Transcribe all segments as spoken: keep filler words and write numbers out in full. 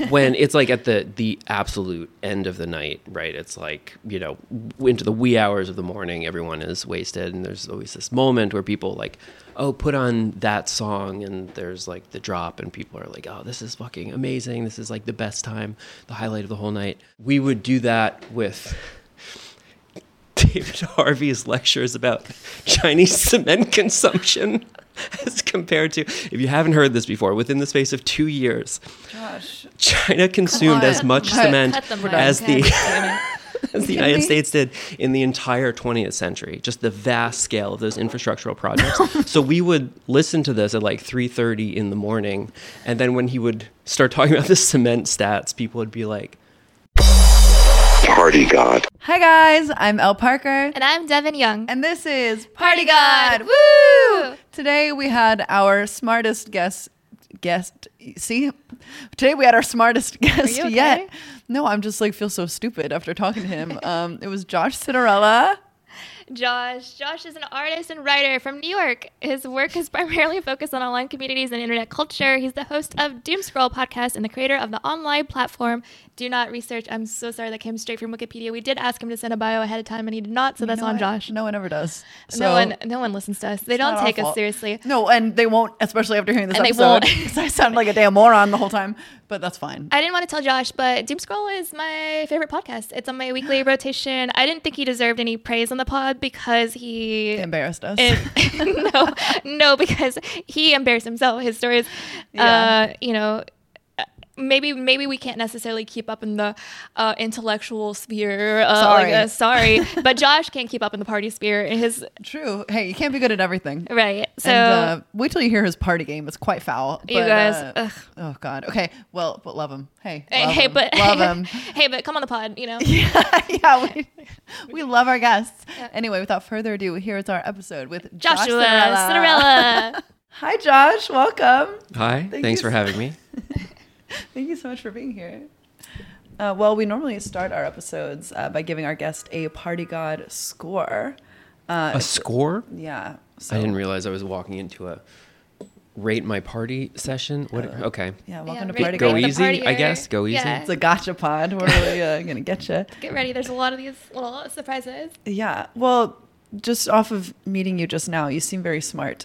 when it's like at the the absolute end of the night, right? It's like, you know, into the wee hours of the morning, everyone is wasted, and there's always this moment where people like, oh, put on that song, and there's like the drop, and people are like, oh, this is fucking amazing. This is like the best time, the highlight of the whole night. We would do that with David Harvey's lectures about Chinese cement consumption as compared to, if you haven't heard this before, within the space of two years, Josh, China consumed as much Cut- cement cut them as right. the Okay. as the United States did in the entire twentieth century. Just the vast scale of those infrastructural projects. So we would listen to this at like three thirty in the morning, and then when he would start talking about the cement stats, people would be like, Party God. Hi guys, I'm Elle Parker. And I'm Devin Young. And this is Party God. Woo! Today we had our smartest guest guest see today we had our smartest guest you okay? yet. No, I'm just like feel so stupid after talking to him. Um it was Josh Citarella. Josh. Josh is an artist and writer from New York. His work is primarily focused on online communities and internet culture. He's the host of Doom Scroll podcast and the creator of the online platform Do Not Research. I'm so sorry that came straight from Wikipedia. We did ask him to send a bio ahead of time and he did not, so that's You know on what? Josh. No one ever does. So no one no one listens to us. They don't not take our us fault. seriously. No, and they won't, especially after hearing this And they episode. won't. Because I sound like a damn moron the whole time, but that's fine. I didn't want to tell Josh, but Doom Scroll is my favorite podcast. It's on my weekly rotation. I didn't think he deserved any praise on the pod because he They embarrassed us. And, no, no, because he embarrassed himself. His stories, Yeah. uh, you know, maybe maybe we can't necessarily keep up in the uh, intellectual sphere. Uh, Sorry. like, uh, sorry, but Josh can't keep up in the party sphere. His True. Hey, you can't be good at everything. right. So and uh, wait till you hear his party game. It's quite foul. you but, guys, uh, ugh. oh God. Okay. Well, but love him. Hey. hey, love hey, him. but love him. hey, but come on the pod. You know. yeah, yeah. We, we love our guests. Anyway, without further ado, here's our episode with Josh Joshua Citarella. Citarella. Hi, Josh. Welcome. hi, Thank thanks you for so- having me. Thank you so much for being here. Uh, well, we normally start our episodes uh, by giving our guest a Party God score. Uh, A score? yeah. So, I didn't realize I was walking into a rate my party session. What? Okay. Yeah, welcome Yeah, to Party rate- Go God. the easy, I partier. guess. Go easy. Yeah. It's a gotcha pod. We're really uh, going to get you. Get ready. There's a lot of these little surprises. Yeah. Well, just off of meeting you just now, you seem very smart.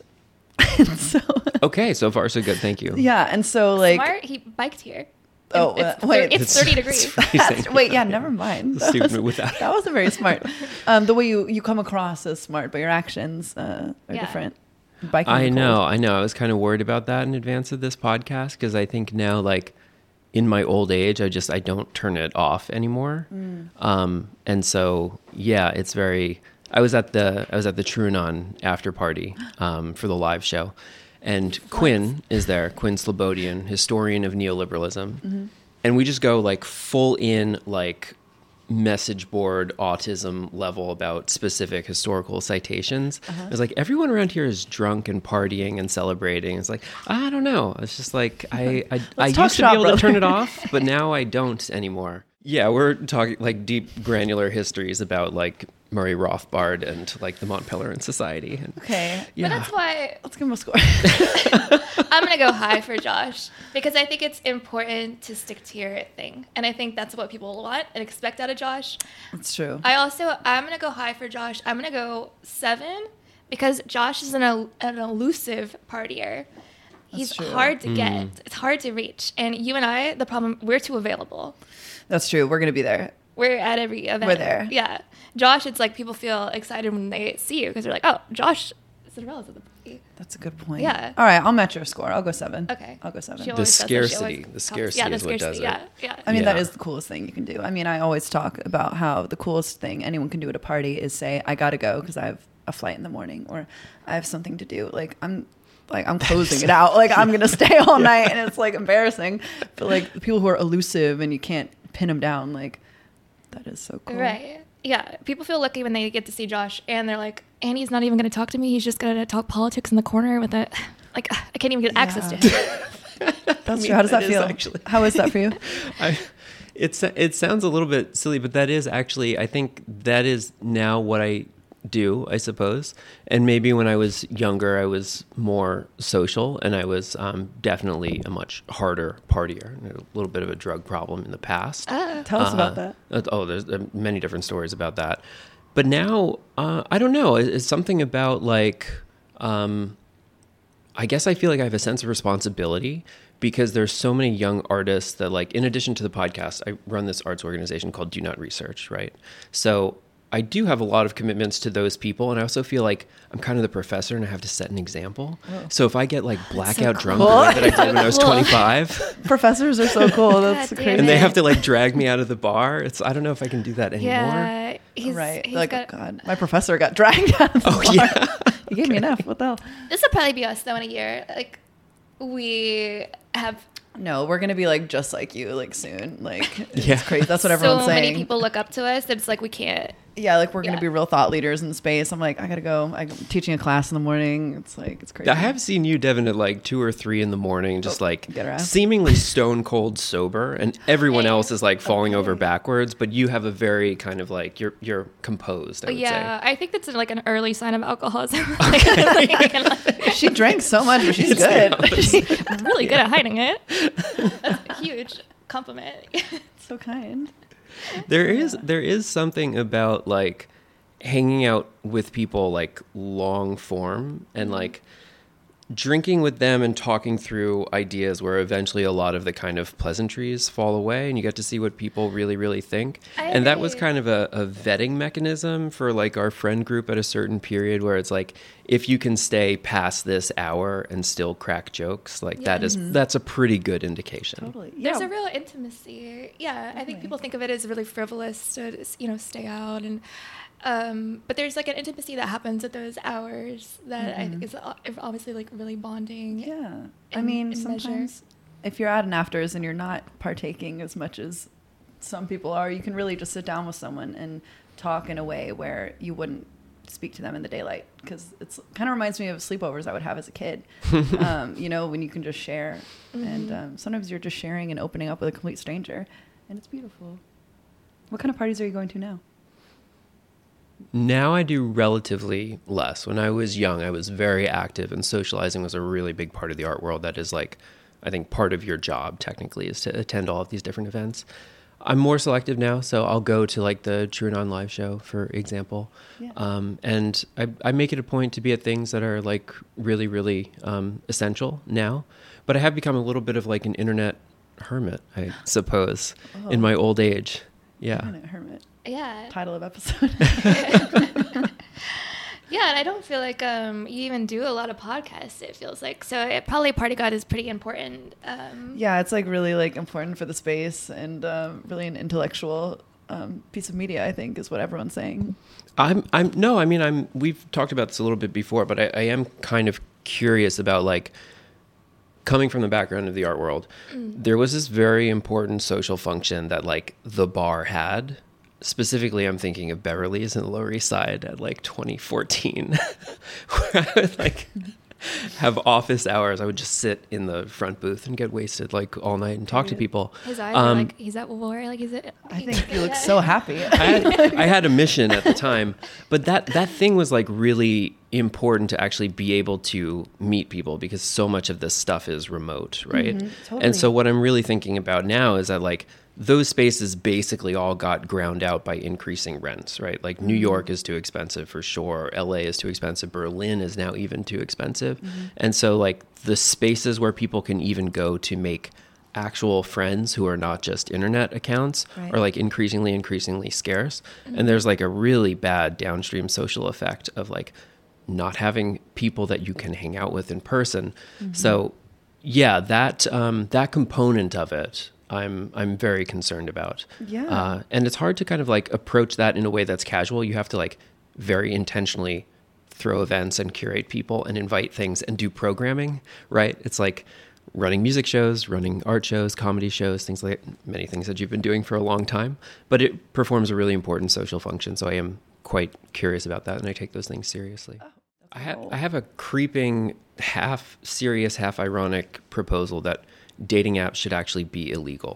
so, Okay, so far so good. Thank you. yeah. And so, like, Smart. He biked here. oh, it's, uh, thir- wait. it's thirty degrees. freezing. Wait, yeah, never mind. The That student was, without- that wasn't very smart. Um, the way you, you come across as smart, but your actions uh, are Yeah. different. Biking I in the know, cold. I know. I was kind of worried about that in advance of this podcast because I think now, like, in my old age, I just I don't turn it off anymore. Mm. Um, and so, yeah, it's very. I was at the I was at the Truanon after party um, for the live show, and Quinn is there. Quinn Slobodian, historian of neoliberalism, Mm-hmm. and we just go like full in like message board autism level about specific historical citations. Uh-huh. It's like everyone around here is drunk and partying and celebrating. It's like I don't know. It's just like I I, I talk used to shop, be able brother. to turn it off, but now I don't anymore. Yeah, we're talking like deep granular histories about like Murray Rothbard and like the Mont Pelerin Society. And, Okay. yeah. But that's why Let's give him a score. I'm going to go high for Josh because I think it's important to stick to your thing. And I think that's what people want and expect out of Josh. That's true. I also, I'm going to go high for Josh. I'm going to go seven because Josh is an, el- an elusive partier. He's true. hard to get. It's hard to reach. And you and I, the problem, we're too available. That's true. We're going to be there. We're at every event. We're there. Yeah. Josh, it's like people feel excited when they see you because they're like, oh, Josh Citarella's at the party. That's a good point. Yeah. All right. I'll match your score. I'll go seven. Okay. I'll go seven. She The always does that. She always scarcity- the talks- scarcity yeah, the is what does scarcity. it. Yeah, yeah. I mean, that Yeah. is the coolest thing you can do. I mean, I always talk about how the coolest thing anyone can do at a party is say, I got to go because I have a flight in the morning or I have something to do. Like, I'm like, I'm closing it out. Like, I'm going to stay all night. And it's like embarrassing. But like the people who are elusive and you can't pin them down, like, that is so cool. Right. Yeah. People feel lucky when they get to see Josh and they're like, and he's not even going to talk to me. He's just going to talk politics in the corner with a, like, I can't even get access to him. That's I mean, true. How does that that is feel? actually- How is that for you? I, it's it sounds a little bit silly, but that is actually I think that is now what I do, I suppose. And maybe when I was younger, I was more social, and I was um, definitely a much harder partier. A little bit of a drug problem in the past. Oh. Tell us Uh, about that. uh, Oh, there's uh, many different stories about that. But now, uh, I don't know. It- It's something about like, um, I guess I feel like I have a sense of responsibility because there's so many young artists that like, in addition to the podcast, I run this arts organization called Do Not Research, right? So I do have a lot of commitments to those people. And I also feel like I'm kind of the professor and I have to set an example. So if I get like blackout drunk cool. the way that I did when I was Cool. twenty-five Professors are so cool. That's God damn crazy. and they it. have to like drag me out of the bar, it's, I don't know if I can do that anymore. Yeah, he's right. He's Like, got, oh God, my professor got dragged out of the Oh, bar. yeah. You gave me enough. What the hell? This will probably be us though in a year. Like we have No, we're gonna be like just like you, like soon. Like it's Yeah. crazy. That's what so everyone's saying. many people look up to us that it's like we can't. Yeah, like we're gonna Yeah. be real thought leaders in space. I'm like, I gotta go. I'm teaching a class in the morning. It's like it's crazy. I have seen you, Devin, at like two or three in the morning, just Oh, like get around. seemingly stone cold sober, and everyone Hey. else is like falling over Okay. backwards. But you have a very kind of like you're you're composed. I would Yeah, say. I think that's like an early sign of alcoholism. Like, like, She drank so much, but she's It's the good. She's I'm really good at hiding it. That's a huge compliment. so kind. There is there is something about like hanging out with people like long form and like drinking with them and talking through ideas where eventually a lot of the kind of pleasantries fall away and you get to see what people really, really think. I And that was agree. kind of a, a vetting mechanism for like our friend group at a certain period where it's like, if you can stay past this hour and still crack jokes, like that is, that's a pretty good indication. Totally. There's Yeah. a real intimacy. Yeah, I think people think of it as really frivolous to, you know, stay out and. Um, but there's like an intimacy that happens at those hours that I think is o- obviously like really bonding. Yeah. I in- mean, in measure. sometimes if you're at an afters and you're not partaking as much as some people are, you can really just sit down with someone and talk in a way where you wouldn't speak to them in the daylight, because it's kind of reminds me of sleepovers I would have as a kid. um, you know, when you can just share, and um, sometimes you're just sharing and opening up with a complete stranger, and it's beautiful. What kind of parties are you going to now? Now I do relatively less. When I was young, I was very active, and socializing was a really big part of the art world. That is like, I think part of your job technically is to attend all of these different events. I'm more selective now, so I'll go to like the TrueAnon live show, for example. Yeah. Um, and I, I make it a point to be at things that are like really, really um, essential now. But I have become a little bit of like an internet hermit, I suppose, Oh. in my old age. Yeah. Internet Hermit. Yeah. Title of episode. Yeah, and I don't feel like um, you even do a lot of podcasts, it feels like. So it, probably Party God is pretty important. Um, Yeah, it's like really like important for the space, and um, really an intellectual um, piece of media, I think, is what everyone's saying. I'm, I'm, no, I mean, I'm, we've talked about this a little bit before, but I, I am kind of curious about like coming from the background of the art world. Mm. There was this very important social function that like the bar had. Specifically, I'm thinking of Beverly's and the Lower East Side at like twenty fourteen, where I would like have office hours. I would just sit in the front booth and get wasted like all night and talk to people. His eyes are Um, like, he's at war. Like, he's at, I think you look so happy. I had, I had a mission at the time, but that, that thing was like really important to actually be able to meet people, because so much of this stuff is remote, right? Mhm, totally. And so what I'm really thinking about now is that like those spaces basically all got ground out by increasing rents, right? Like New York is too expensive for sure. L A is too expensive. Berlin is now even too expensive. And so like the spaces where people can even go to make actual friends who are not just internet accounts Right. are like increasingly, increasingly scarce. And there's like a really bad downstream social effect of like not having people that you can hang out with in person. So yeah, that, um, that component of it, I'm I'm very concerned about. Yeah. Uh, and it's hard to kind of like approach that in a way that's casual. You have to like very intentionally throw events and curate people and invite things and do programming, right? It's like running music shows, running art shows, comedy shows, things like many things that you've been doing for a long time. But it performs a really important social function. So I am quite curious about that, and I take those things seriously. I, ha- cool. I have a creeping, half serious, half ironic proposal that dating apps should actually be illegal.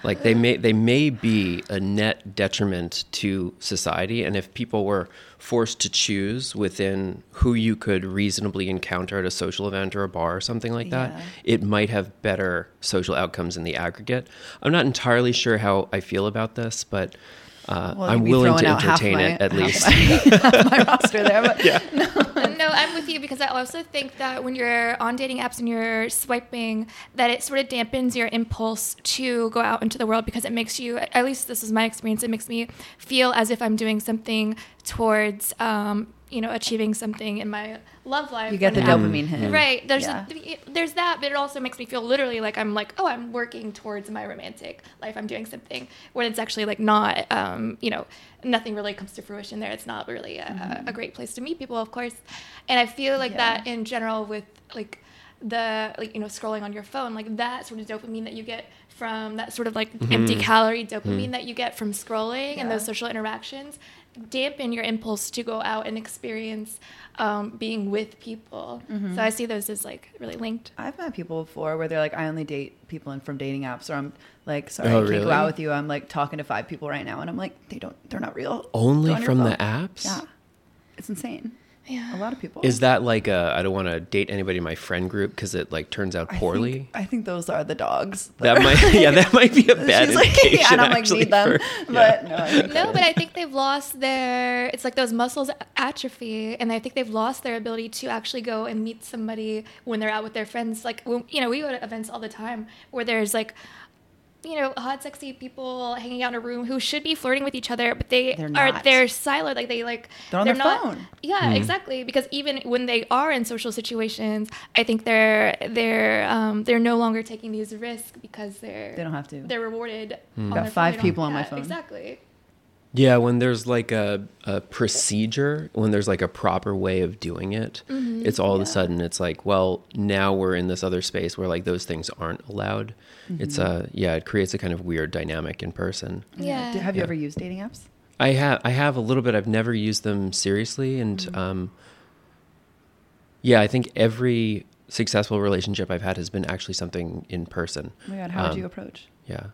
Like they may they may be a net detriment to society, and if people were forced to choose within who you could reasonably encounter at a social event or a bar or something like that, Yeah. it might have better social outcomes in the aggregate. I'm not entirely sure how I feel about this, but uh, Well, I'm you'd be willing throwing to out half entertain my- it at half least. my, half my roster there, but Yeah. No, I'm with you because I also think that when you're on dating apps and you're swiping, that it sort of dampens your impulse to go out into the world because it makes you, at least this is my experience, it makes me feel as if I'm doing something towards, um, you know, achieving something in my love life. you get the when I'm- dopamine hit. Right. There's Yeah. a, there's that, but it also makes me feel literally like I'm like, oh, I'm working towards my romantic life. I'm doing something when it's actually like not, um, you know, nothing really comes to fruition there. It's not really a, Mm-hmm. a great place to meet people, of course. And I feel like Yeah. that in general with like the like you know scrolling on your phone, like that sort of dopamine that you get from that sort of like empty calorie dopamine that you get from scrolling and Yeah. those social interactions dampen your impulse to go out and experience um, being with people. Mm-hmm. So I see those as like really linked. I've met people before where they're like, I only date people in from dating apps, or I'm like, sorry, Oh, I can't really? go out with you. I'm like talking to five people right now, and I'm like, they don't, they're not real. Only Go on your from the phone. apps? Yeah, it's insane. Yeah. A lot of people. Is that like a, I don't want to date anybody in my friend group because it like turns out I poorly? think, I think those are the dogs. That might, yeah, that might be a bad She's like, indication. yeah, and I'm like, actually, need them, for- but no. I think No, that but is- I think they've lost their, it's like those muscles atrophy, and I think they've lost their ability to actually go and meet somebody when they're out with their friends. Like, when, you know, we go to events all the time where there's like, you know, hot, sexy people hanging out in a room who should be flirting with each other, but they They're are, not. they're silent. Like, they like, They're on their not, phone. Yeah, exactly. Because even when they are in social situations, I think they're, they're, um, they're no longer taking these risks because they're, They don't have to. they're rewarded. on Got their phone. five They don't- people on my yeah, phone. Exactly. Yeah, when there's like a, a procedure, when there's like a proper way of doing it, Mm-hmm. it's all of a sudden it's like, well, now we're in this other space where like those things aren't allowed. It's uh yeah, it creates a kind of weird dynamic in person. Yeah. Did- Have you Yeah. ever used dating apps? I have I have a little bit. I've never used them seriously, and Mm-hmm. um, yeah, I think every successful relationship I've had has been actually something in person. Oh my God, how would Um, you approach? Yeah.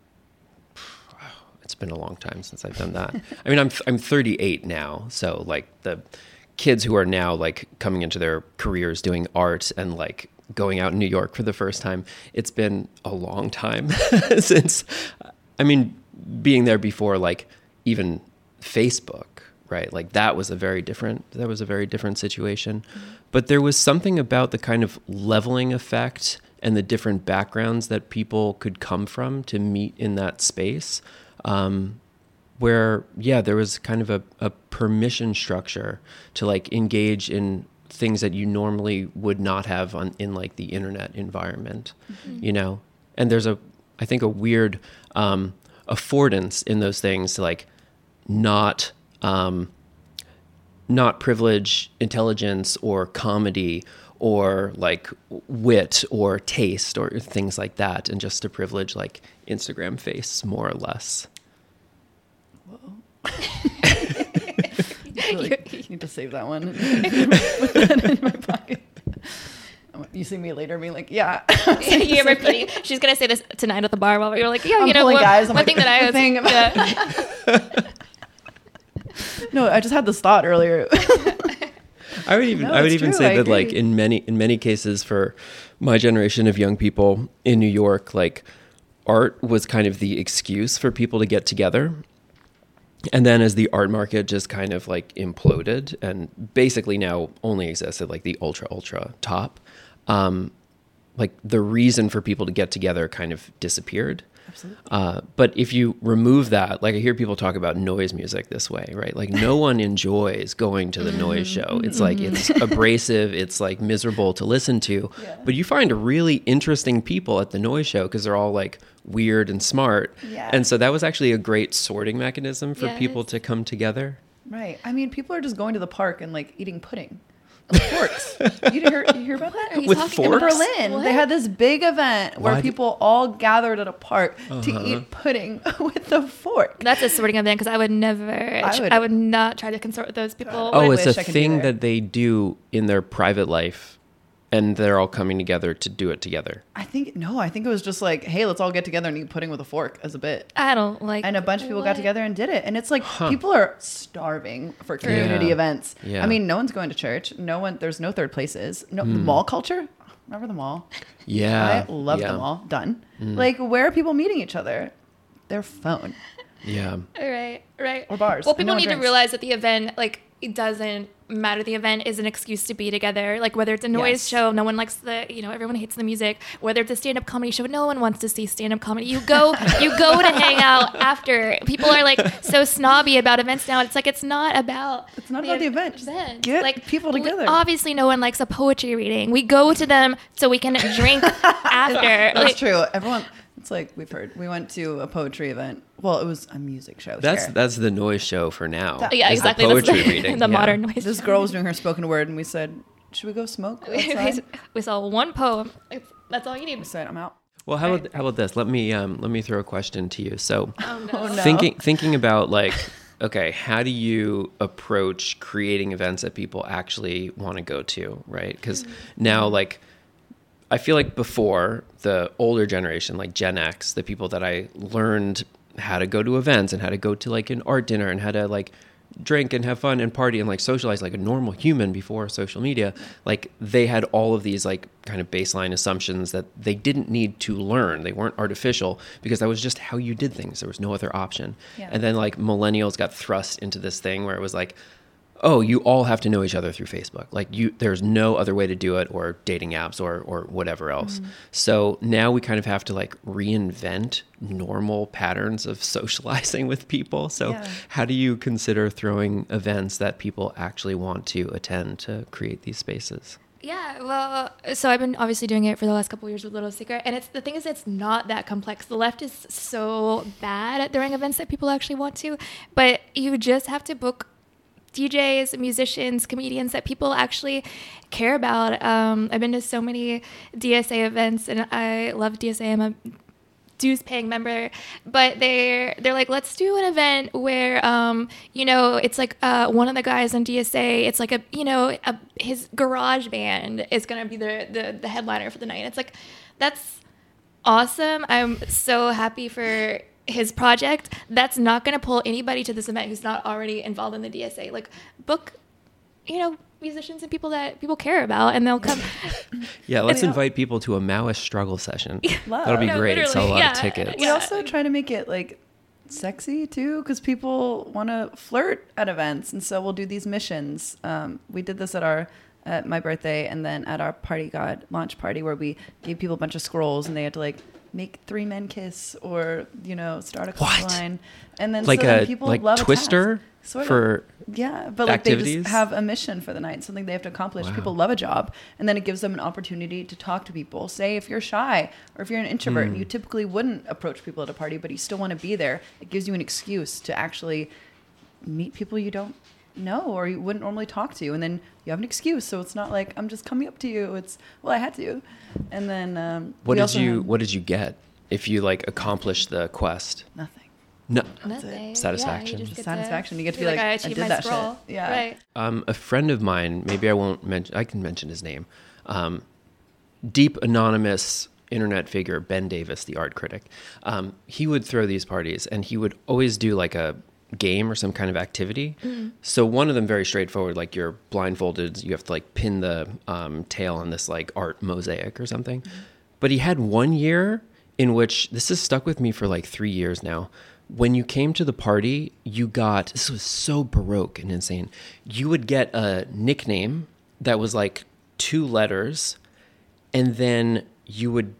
It's been a long time since I've done that. I mean, I'm I'm thirty-eight now, so like the kids who are now like coming into their careers doing art and like going out in New York for the first time, it's been a long time since, I mean, being there before like even Facebook, right? Like that was a very different, that was a very different situation. But there was something about the kind of leveling effect and the different backgrounds that people could come from to meet in that space. Um, where, yeah, there was kind of a, a permission structure to like engage in things that you normally would not have on in like the internet environment, Mm-hmm. you know? And there's a, I think a weird, um, affordance in those things to like not, um, not privilege intelligence or comedy or like wit or taste or things like that, and just to privilege like Instagram face more or less. Really, you need to save that one. Put that in my pocket. You see me later being like, yeah. You're repeating. She's gonna say this tonight at the bar while you're like, yeah, I'm you know, pulling one, guys. I'm one like, thing that I was, thing about- yeah. No, I just had this thought earlier. I would even No, I would it's even true, say I that like agree. in many in many cases for my generation of young people in New York, like art was kind of the excuse for people to get together. And then as the art market just kind of like imploded and basically now only exists at like the ultra ultra top, um, like the reason for people to get together kind of disappeared. Absolutely. Uh, but if you remove that, like I hear people talk about noise music this way, right? Like no one enjoys going to the noise show. It's like, it's abrasive. It's like miserable to listen to, Yeah. but you find really interesting people at the noise show because they're all like weird and smart. Yeah. And so that was actually a great sorting mechanism for people Yes. to come together. Right. I mean, people are just going to the park and like eating pudding. With forks. You hear, you hear about that? Are you With talking In forks? about- Berlin, What? they had this big event where Why did- people all gathered at a park Uh-huh. to eat pudding with a fork. That's a sorting event because I would never, I would- would, I would not try to consort with those people. I Oh, it's wish a I could be thing there. that they do in their private life and they're all coming together to do it together. I think no, I think it was just like, hey, let's all get together and eat pudding with a fork as a bit. I don't like. And a bunch of people what? got together and did it. And it's like people are starving for community Yeah. events. Yeah. I mean, no one's going to church. No one. There's no third places. No Hmm. the mall culture. Remember the mall? Yeah. I love yeah. Hmm. the mall. Done. Like, where are people meeting each other? Their phone. Yeah. Right, right. Or bars. Well, And people no one need to drinks. realize that the event, like, it doesn't matter. The event is an excuse to be together. Like, whether it's a noise Yes. show, no one likes the, you know, everyone hates the music. Whether it's a stand-up comedy show, no one wants to see stand-up comedy. You go, you go to hang out after. People are like so snobby about events now. It's like it's not about. It's not about the event. Just get like people we- together. obviously, no one likes a poetry reading. We go to them so we can drink after. That's Like, true. Everyone. It's like we've heard. We went to a poetry event. Well, it was a music show. That's here. that's the noise show for now. That- Yeah, is the exactly. That's poetry the, reading. the yeah. modern noise. This show. girl was doing her spoken word, and we said, "Should we go smoke we, outside?" we saw one poem. That's all you need. I said, "I'm out." Well, how about how about this? Let me um, let me throw a question to you. So, Oh, Oh no. no. thinking thinking about like, okay, how do you approach creating events that people actually want to go to, right? Because now, like, I feel like before the older generation, like Gen X, the people that I learned how to go to events and how to go to like an art dinner and how to like drink and have fun and party and like socialize like a normal human before social media, like they had all of these like kind of baseline assumptions that they didn't need to learn. They weren't artificial because that was just how you did things. There was no other option. Yeah. And then like millennials got thrust into this thing where it was like, oh, you all have to know each other through Facebook. Like you, there's no other way to do it, or dating apps, or or whatever else. Mm-hmm. So now we kind of have to like reinvent normal patterns of socializing with people. So Yeah. how do you consider throwing events that people actually want to attend to create these spaces? Yeah, well, so I've been obviously doing it for the last couple of years with Little Secret, and it's the thing is it's not that complex. The left is so bad at throwing events that people actually want to, but you just have to book D Js, musicians, comedians that people actually care about. Um, I've been to so many D S A events, and I love D S A. I'm a dues paying member, but they're they're like, let's do an event where um you know it's like uh one of the guys on D S A, it's like a you know a, his garage band is gonna be the, the the headliner for the night. It's like, that's awesome. I'm so happy for his project. That's not going to pull anybody to this event who's not already involved in the D S A. Like, book, you know, musicians and people that people care about, and they'll come. Yeah, let's know. invite people to a Maoist struggle session. Love. That'll be No, great. Sell a lot literally, of yeah. tickets. We Yeah. also try to make it like sexy too, because people want to flirt at events, and so we'll do these missions. Um, we did this at our at my birthday, and then at our Party God launch party, where we gave people a bunch of scrolls, and they had to like make three men kiss, or you know, start a What? line, and then Like so then a people like love a Twister task. Sort of. for Yeah, but like they activities? just have a mission for the night, something they have to accomplish. Wow. People love a job, and then it gives them an opportunity to talk to people. Say if you're shy or if you're an introvert Hmm. and you typically wouldn't approach people at a party, but you still want to be there, it gives you an excuse to actually meet people you don't know or you wouldn't normally talk to, and then you have an excuse. So it's not like I'm just coming up to you. It's well, I had to, and then um, what we did also you had what did you get if you like accomplished the quest? nothing. No. Nothing. Satisfaction. Yeah, you just get Satisfaction. You get to be be like, I I achieved did my that scroll. shit. Yeah. Right. Um, a friend of mine, maybe I won't mention, I can mention his name. Um, deep anonymous internet figure, Ben Davis, the art critic. Um, he would throw these parties, and he would always do like a game or some kind of activity. So one of them very straightforward, like you're blindfolded, you have to like pin the um, tail on this like art mosaic or something. But he had one year in which, this has stuck with me for like three years now. When you came to the party, you got, this was so Baroque and insane. You would get a nickname that was like two letters, and then you would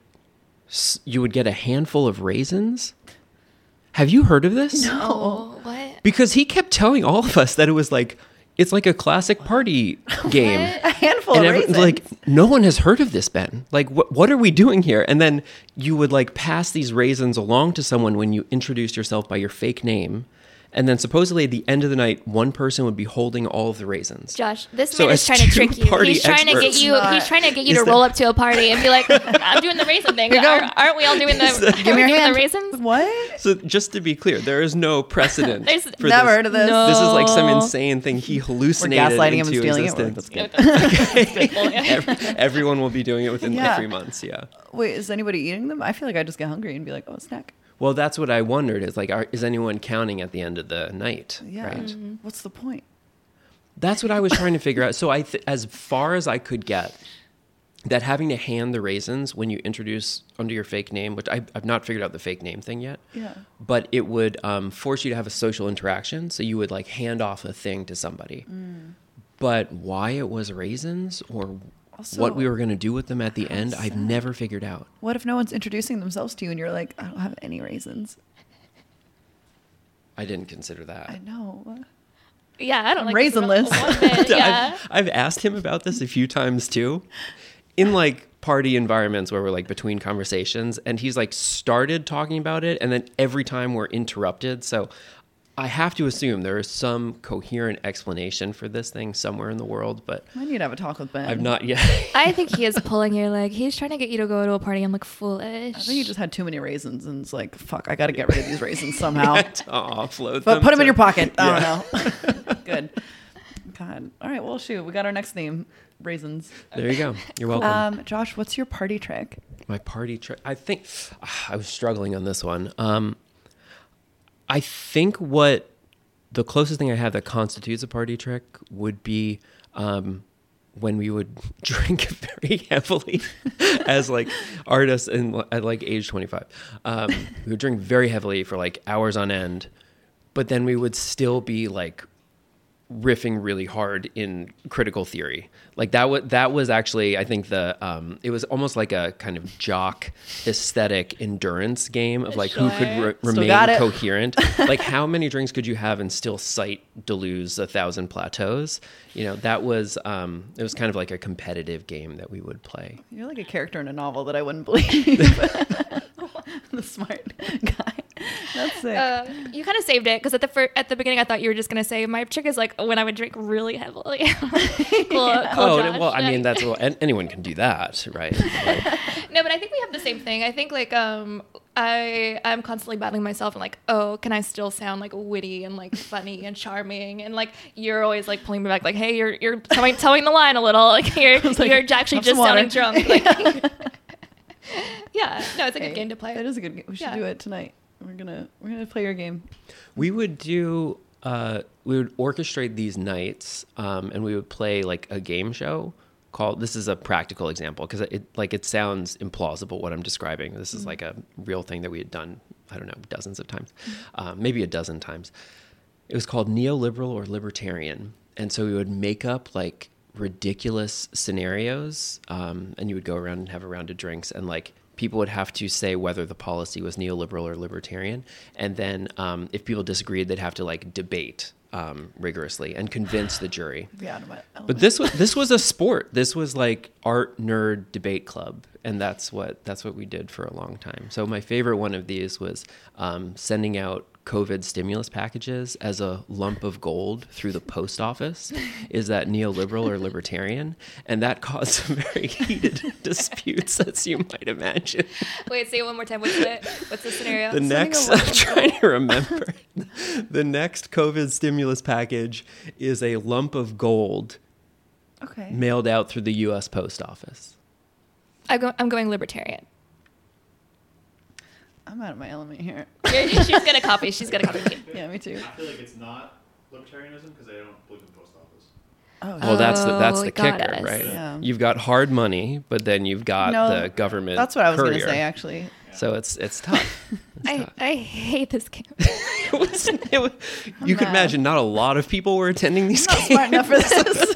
s- you would get a handful of raisins. Have you heard of this? Oh, what? Because he kept telling all of us that it was like, it's like a classic party game. What? A handful And of every- raisins. like, no one has heard of this, Ben. Like, what what are we doing here? And then you would like pass these raisins along to someone when you introduced yourself by your fake name, And then supposedly at the end of the night, one person would be holding all of the raisins. Josh, this So man is as trying to two trick you. party He's trying to get experts- you. Not- He's trying to get you Is to that- roll up to a party and be like, "I'm doing the raisin thing. Here you go. Aren't, aren't we all doing the? that- Are Give we me your doing hand. the raisins?" What? So just to be clear, there is no precedent. There's for Never this. heard of this. No. This is like some insane thing he We're hallucinated gaslighting him and into stealing it. existence. That's good. Every- everyone will be doing it within Yeah. like three months. Yeah. Wait, is anybody eating them? I feel like I just get hungry and be like, oh, a snack. Well, that's what I wondered. Is like, are, is anyone counting at the end of the night? Yeah. Right. What's the point? That's what I was trying to figure out. So I, th- as far as I could get, that having to hand the raisins when you introduce under your fake name, which I, I've not figured out the fake name thing yet. Yeah. But it would um, force you to have a social interaction. So you would like hand off a thing to somebody. Mm. But why it was raisins or Also, what we were going to do with them at the end, I've sad. never figured out. What if no one's introducing themselves to you and you're like, I don't have any raisins? I didn't consider that. I know. Yeah, I don't I'm like this raisinless. one bit, Yeah. I've, I've asked him about this a few times too, in like party environments where we're like between conversations, and he's like started talking about it, and then every time we're interrupted. So I have to assume there is some coherent explanation for this thing somewhere in the world, but I need to have a talk with Ben. I've not yet. I think he is pulling your leg. He's trying to get you to go to a party and look foolish. I think he just had too many raisins and it's like, fuck, I got to get rid of these raisins somehow. to offload But them put them in to- your pocket. I Yeah. don't know. Good. God. All right. Well, shoot. We got our next theme. Raisins. There you go. You're welcome. Um, Josh, what's your party trick? My party trick. I think I was struggling on this one. Um, I think what the closest thing I have that constitutes a party trick would be um, when we would drink very heavily as like artists in at like age twenty-five. Um, we would drink very heavily for like hours on end, but then we would still be like riffing really hard in critical theory. Like that was that was actually, I think the um it was almost like a kind of jock aesthetic endurance game of like who could Sure. re- Still remain got it. coherent. Like how many drinks could you have and still cite Deleuze a thousand plateaus? You know, that was um it was kind of like a competitive game that we would play. You're like a character in a novel that I wouldn't believe. The smart guy. That's sick. Uh, you kind of saved it because at the fir- at the beginning I thought you were just gonna say my trick is like when I would drink really heavily. cool, cool, Oh, Josh. well, I mean that's well, an- anyone can do that, right? Like, No, but I think we have the same thing. I think like um I I'm constantly battling myself and like, oh, can I still sound like witty and like funny and charming? And like you're always like pulling me back, like, hey, you're you're towing, towing the line a little. Like you're like, you're actually have just some water. sounding drunk. Like, yeah, no, it's a Hey, good game to play. That is a good game. We should Yeah. do it tonight. We're gonna we're gonna play your game. we would do uh, we would orchestrate these nights, um, and we would play like a game show called. This is a practical example because it like it sounds implausible what I'm describing. This is like a real thing that we had done. I don't know, dozens of times, um, maybe a dozen times. It was called neoliberal or libertarian, and so we would make up like ridiculous scenarios, um, and you would go around and have a round of drinks, and like people would have to say whether the policy was neoliberal or libertarian, and then um, if people disagreed, they'd have to like debate um, rigorously and convince the jury. Be out of my element. But this was this was a sport. This was like art nerd debate club, and that's what that's what we did for a long time. So my favorite one of these was um, sending out COVID stimulus packages as a lump of gold through the post office. Is that neoliberal or libertarian? And that caused some very heated disputes, as you might imagine. Wait, say it one more time. What's the what's the scenario? The next, a lump I'm of trying to remember. The next COVID stimulus package is a lump of gold Okay. mailed out through the U S post office. I go, I'm going libertarian. I'm out of my element here. Yeah, she's gonna copy. She's gonna copy me. Yeah, me too. I feel like it's not libertarianism because I don't believe in the post office. Oh, Well, that's the that's Oh, the got kicker, us. right? Yeah. You've got hard money, but then you've got No, the government. that's what I was going to courier. say, actually. So it's it's tough. It's I, tough. I hate this game. It was, it was, you could mad. imagine not a lot of people were attending these Not games. smart enough for this.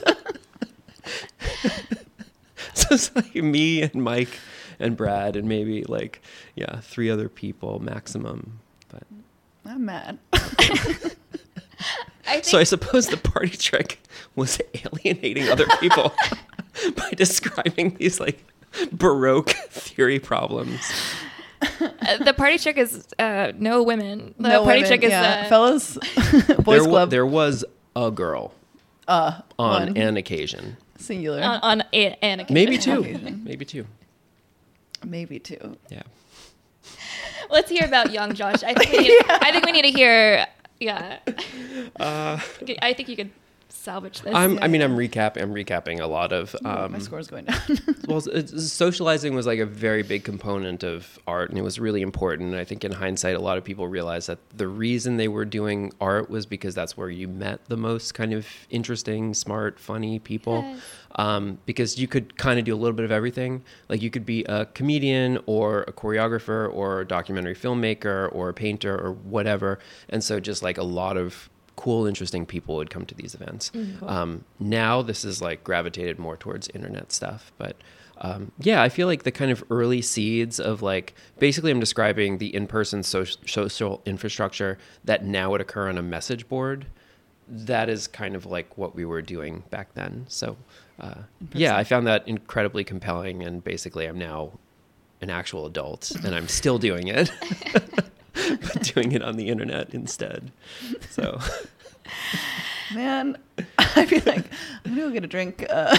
So it's like me and Mike and Brad and maybe like yeah three other people maximum. But I'm mad. I think so I suppose the party trick was alienating other people by describing these like Baroque theory problems. Uh, the party trick is uh, no women. The no party women, trick is yeah. uh, fellas, boys there, wa- club. there was a girl uh, on one. an occasion. Singular. on, on a, an occasion. Maybe two. Occasion. Maybe two. Maybe two. Yeah. Let's hear about young Josh. I think we need, I think we need to hear. Yeah. Uh, I think you could salvage this. I'm, I Yeah, mean, yeah. I'm recap. I'm recapping a lot of. Oh, Um, my score's going down. well, it's, socializing was like a very big component of art, and it was really important. And I think in hindsight, a lot of people realized that the reason they were doing art was because that's where you met the most kind of interesting, smart, funny people. Yes. Um, because you could kind of do a little bit of everything. Like you could be a comedian or a choreographer or a documentary filmmaker or a painter or whatever. And so just like a lot of cool, interesting people would come to these events. Mm-hmm. Um, now this is like gravitated more towards internet stuff. But um, yeah, I feel like the kind of early seeds of like, basically I'm describing the in-person social, social infrastructure that now would occur on a message board. That is kind of like what we were doing back then. So uh, yeah, I found that incredibly compelling. And basically I'm now an actual adult and I'm still doing it, but doing it on the internet instead. So Man, I feel like I'm gonna go get a drink. Uh,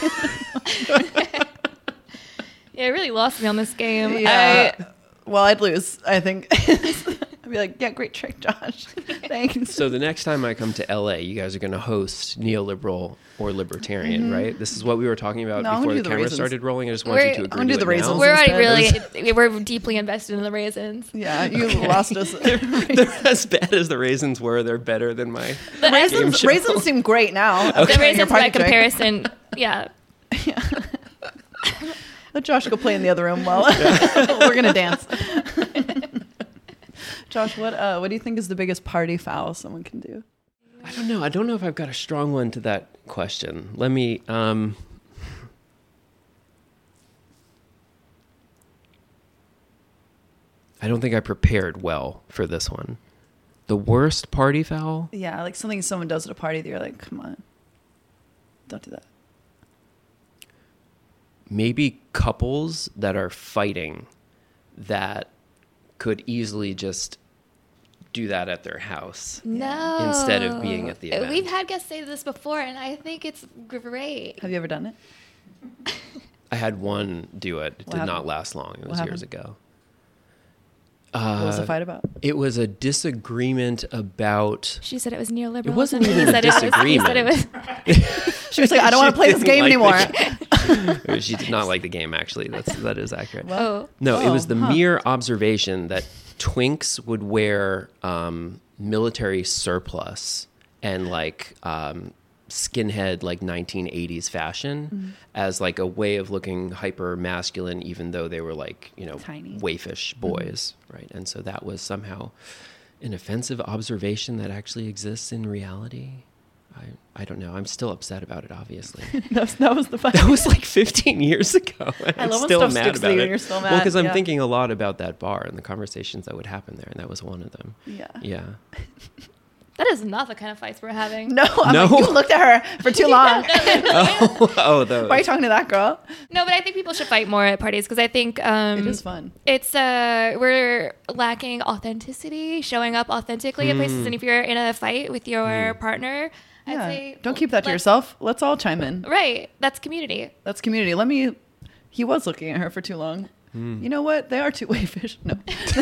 Yeah, it really lost me on this game. yeah. I, well, I'd lose. I think. I'd be like, yeah, great trick, Josh. Thanks. So the next time I come to L A, you guys are going to host neoliberal or libertarian, right? This is what we were talking about No, I'm before gonna the do the camera raisins. started rolling. I just want We're- you to I'm agree gonna to do the it now. raisins. we're already instead. really, we're deeply invested in the raisins. Yeah, you lost us. They're as bad as the raisins were. They're better than my The game raisins, show. raisins seem great now. The after your raisins party by trick. comparison, yeah. Let Josh go play in the other room while we're gonna dance. Josh, what uh, what do you think is the biggest party foul someone can do? I don't know. I don't know if I've got a strong one to that question. Let me. Um, I don't think I prepared well for this one. The worst party foul? Yeah, like something someone does at a party that you're like, come on, don't do that. Maybe couples that are fighting that could easily just do that at their house. No. Instead of being at the event. We've had guests say this before, and I think it's great. Have you ever done it? I had one do it. It What did happened? not last long. It What was years happened? ago. What was the Uh, fight about? It was a disagreement about. She said it was neoliberalism. It wasn't He even a said it was- he said it was- She was like, I don't want to play this didn't game like anymore. the game. She did not like the game. Actually, that's that is accurate. Oh. No, it was Oh, the huh. mere observation that twinks would wear um, military surplus and like um, skinhead like nineteen eighties fashion Mm-hmm. as like a way of looking hyper masculine, even though they were like, you know, Tiny. waifish boys, right? And so that was somehow an offensive observation that actually exists in reality. I, I don't know. I'm still upset about it, obviously. that, was, that was the fight. That was like fifteen years ago. And I I'm love when still stuff mad sticks to about you it. and you're still Well, mad, because I'm yeah. thinking a lot about that bar and the conversations that would happen there, and that was one of them. Yeah. Yeah. That is not the kind of fights we're having. No, I'm No. like, you looked at her for too long. oh, oh, those. Why are you talking to that girl? No, but I think people should fight more at parties because I think um, It is fun. It's uh, we're lacking authenticity, showing up authentically at places. And if you're in a fight with your partner, I'd Yeah. say Don't keep that to let's- yourself. Let's all chime in. Right, that's community. That's community. Let me. He was looking at her for too long. You know what? They are two wayfish. No.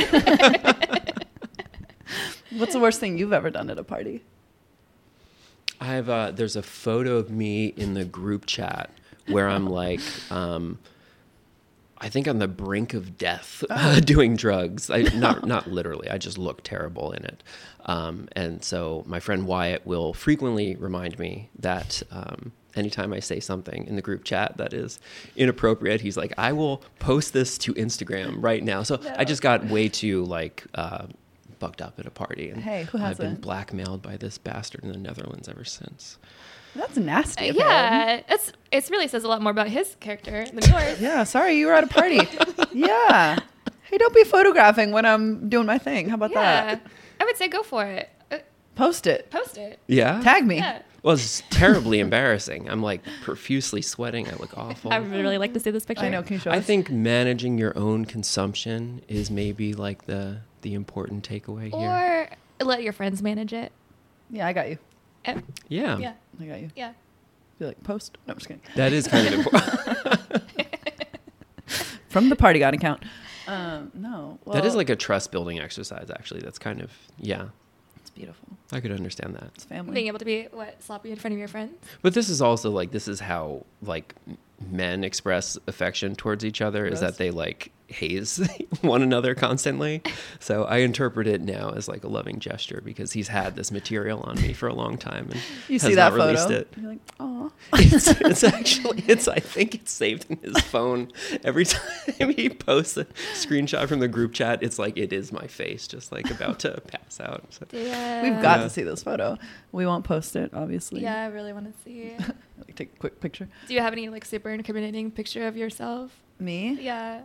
What's the worst thing you've ever done at a party? I have uh, there's a photo of me in the group chat where I'm like, um, I think on the brink of death, uh, doing drugs. I, not not literally. I just look terrible in it. Um, and so my friend Wyatt will frequently remind me that um, anytime I say something in the group chat that is inappropriate, he's like, I will post this to Instagram right now. So I just got way too like. Uh, bucked up at a party, and Hey, who I've been hasn't? blackmailed by this bastard in the Netherlands ever since. That's nasty. Uh, of him. yeah, it's it really says a lot more about his character than yours. Yeah. Sorry, you were at a party. Yeah. Hey, don't be photographing when I'm doing my thing. How about Yeah, that? I would say go for it. Uh, Post it. Post it. Yeah. Tag me. Yeah. Well, it's terribly embarrassing. I'm like profusely sweating. I look awful. I would really like to see this picture. I know. Can you show I us? think managing your own consumption is maybe like the the important takeaway here. Or let your friends manage it. Yeah, I got you. Eh, Yeah. Yeah. I got you. Yeah. Be like, post. No, I'm just kidding. That is kind of important. From the Party God account. Um, no. Well, That is like a trust building exercise, actually. That's kind of, yeah, it's beautiful. I could understand that. It's family. Being able to be what sloppy in front of your friends. But this is also like, this is how like m- men express affection towards each other, is Gross. that they like haze one another constantly. So I interpret it now as like a loving gesture because he's had this material on me for a long time and You has see that not released photo? it. You're like, oh. It's, it's actually, it's, I think it's saved in his phone. Every time he posts a screenshot from the group chat, it's like, it is my face, just like about to pass out. So. Yeah. We've got Yeah. to see this photo. We won't post it, obviously. Yeah, I really want to see. Like, take a quick picture. Do you have any like super incriminating picture of yourself? Me? Yeah,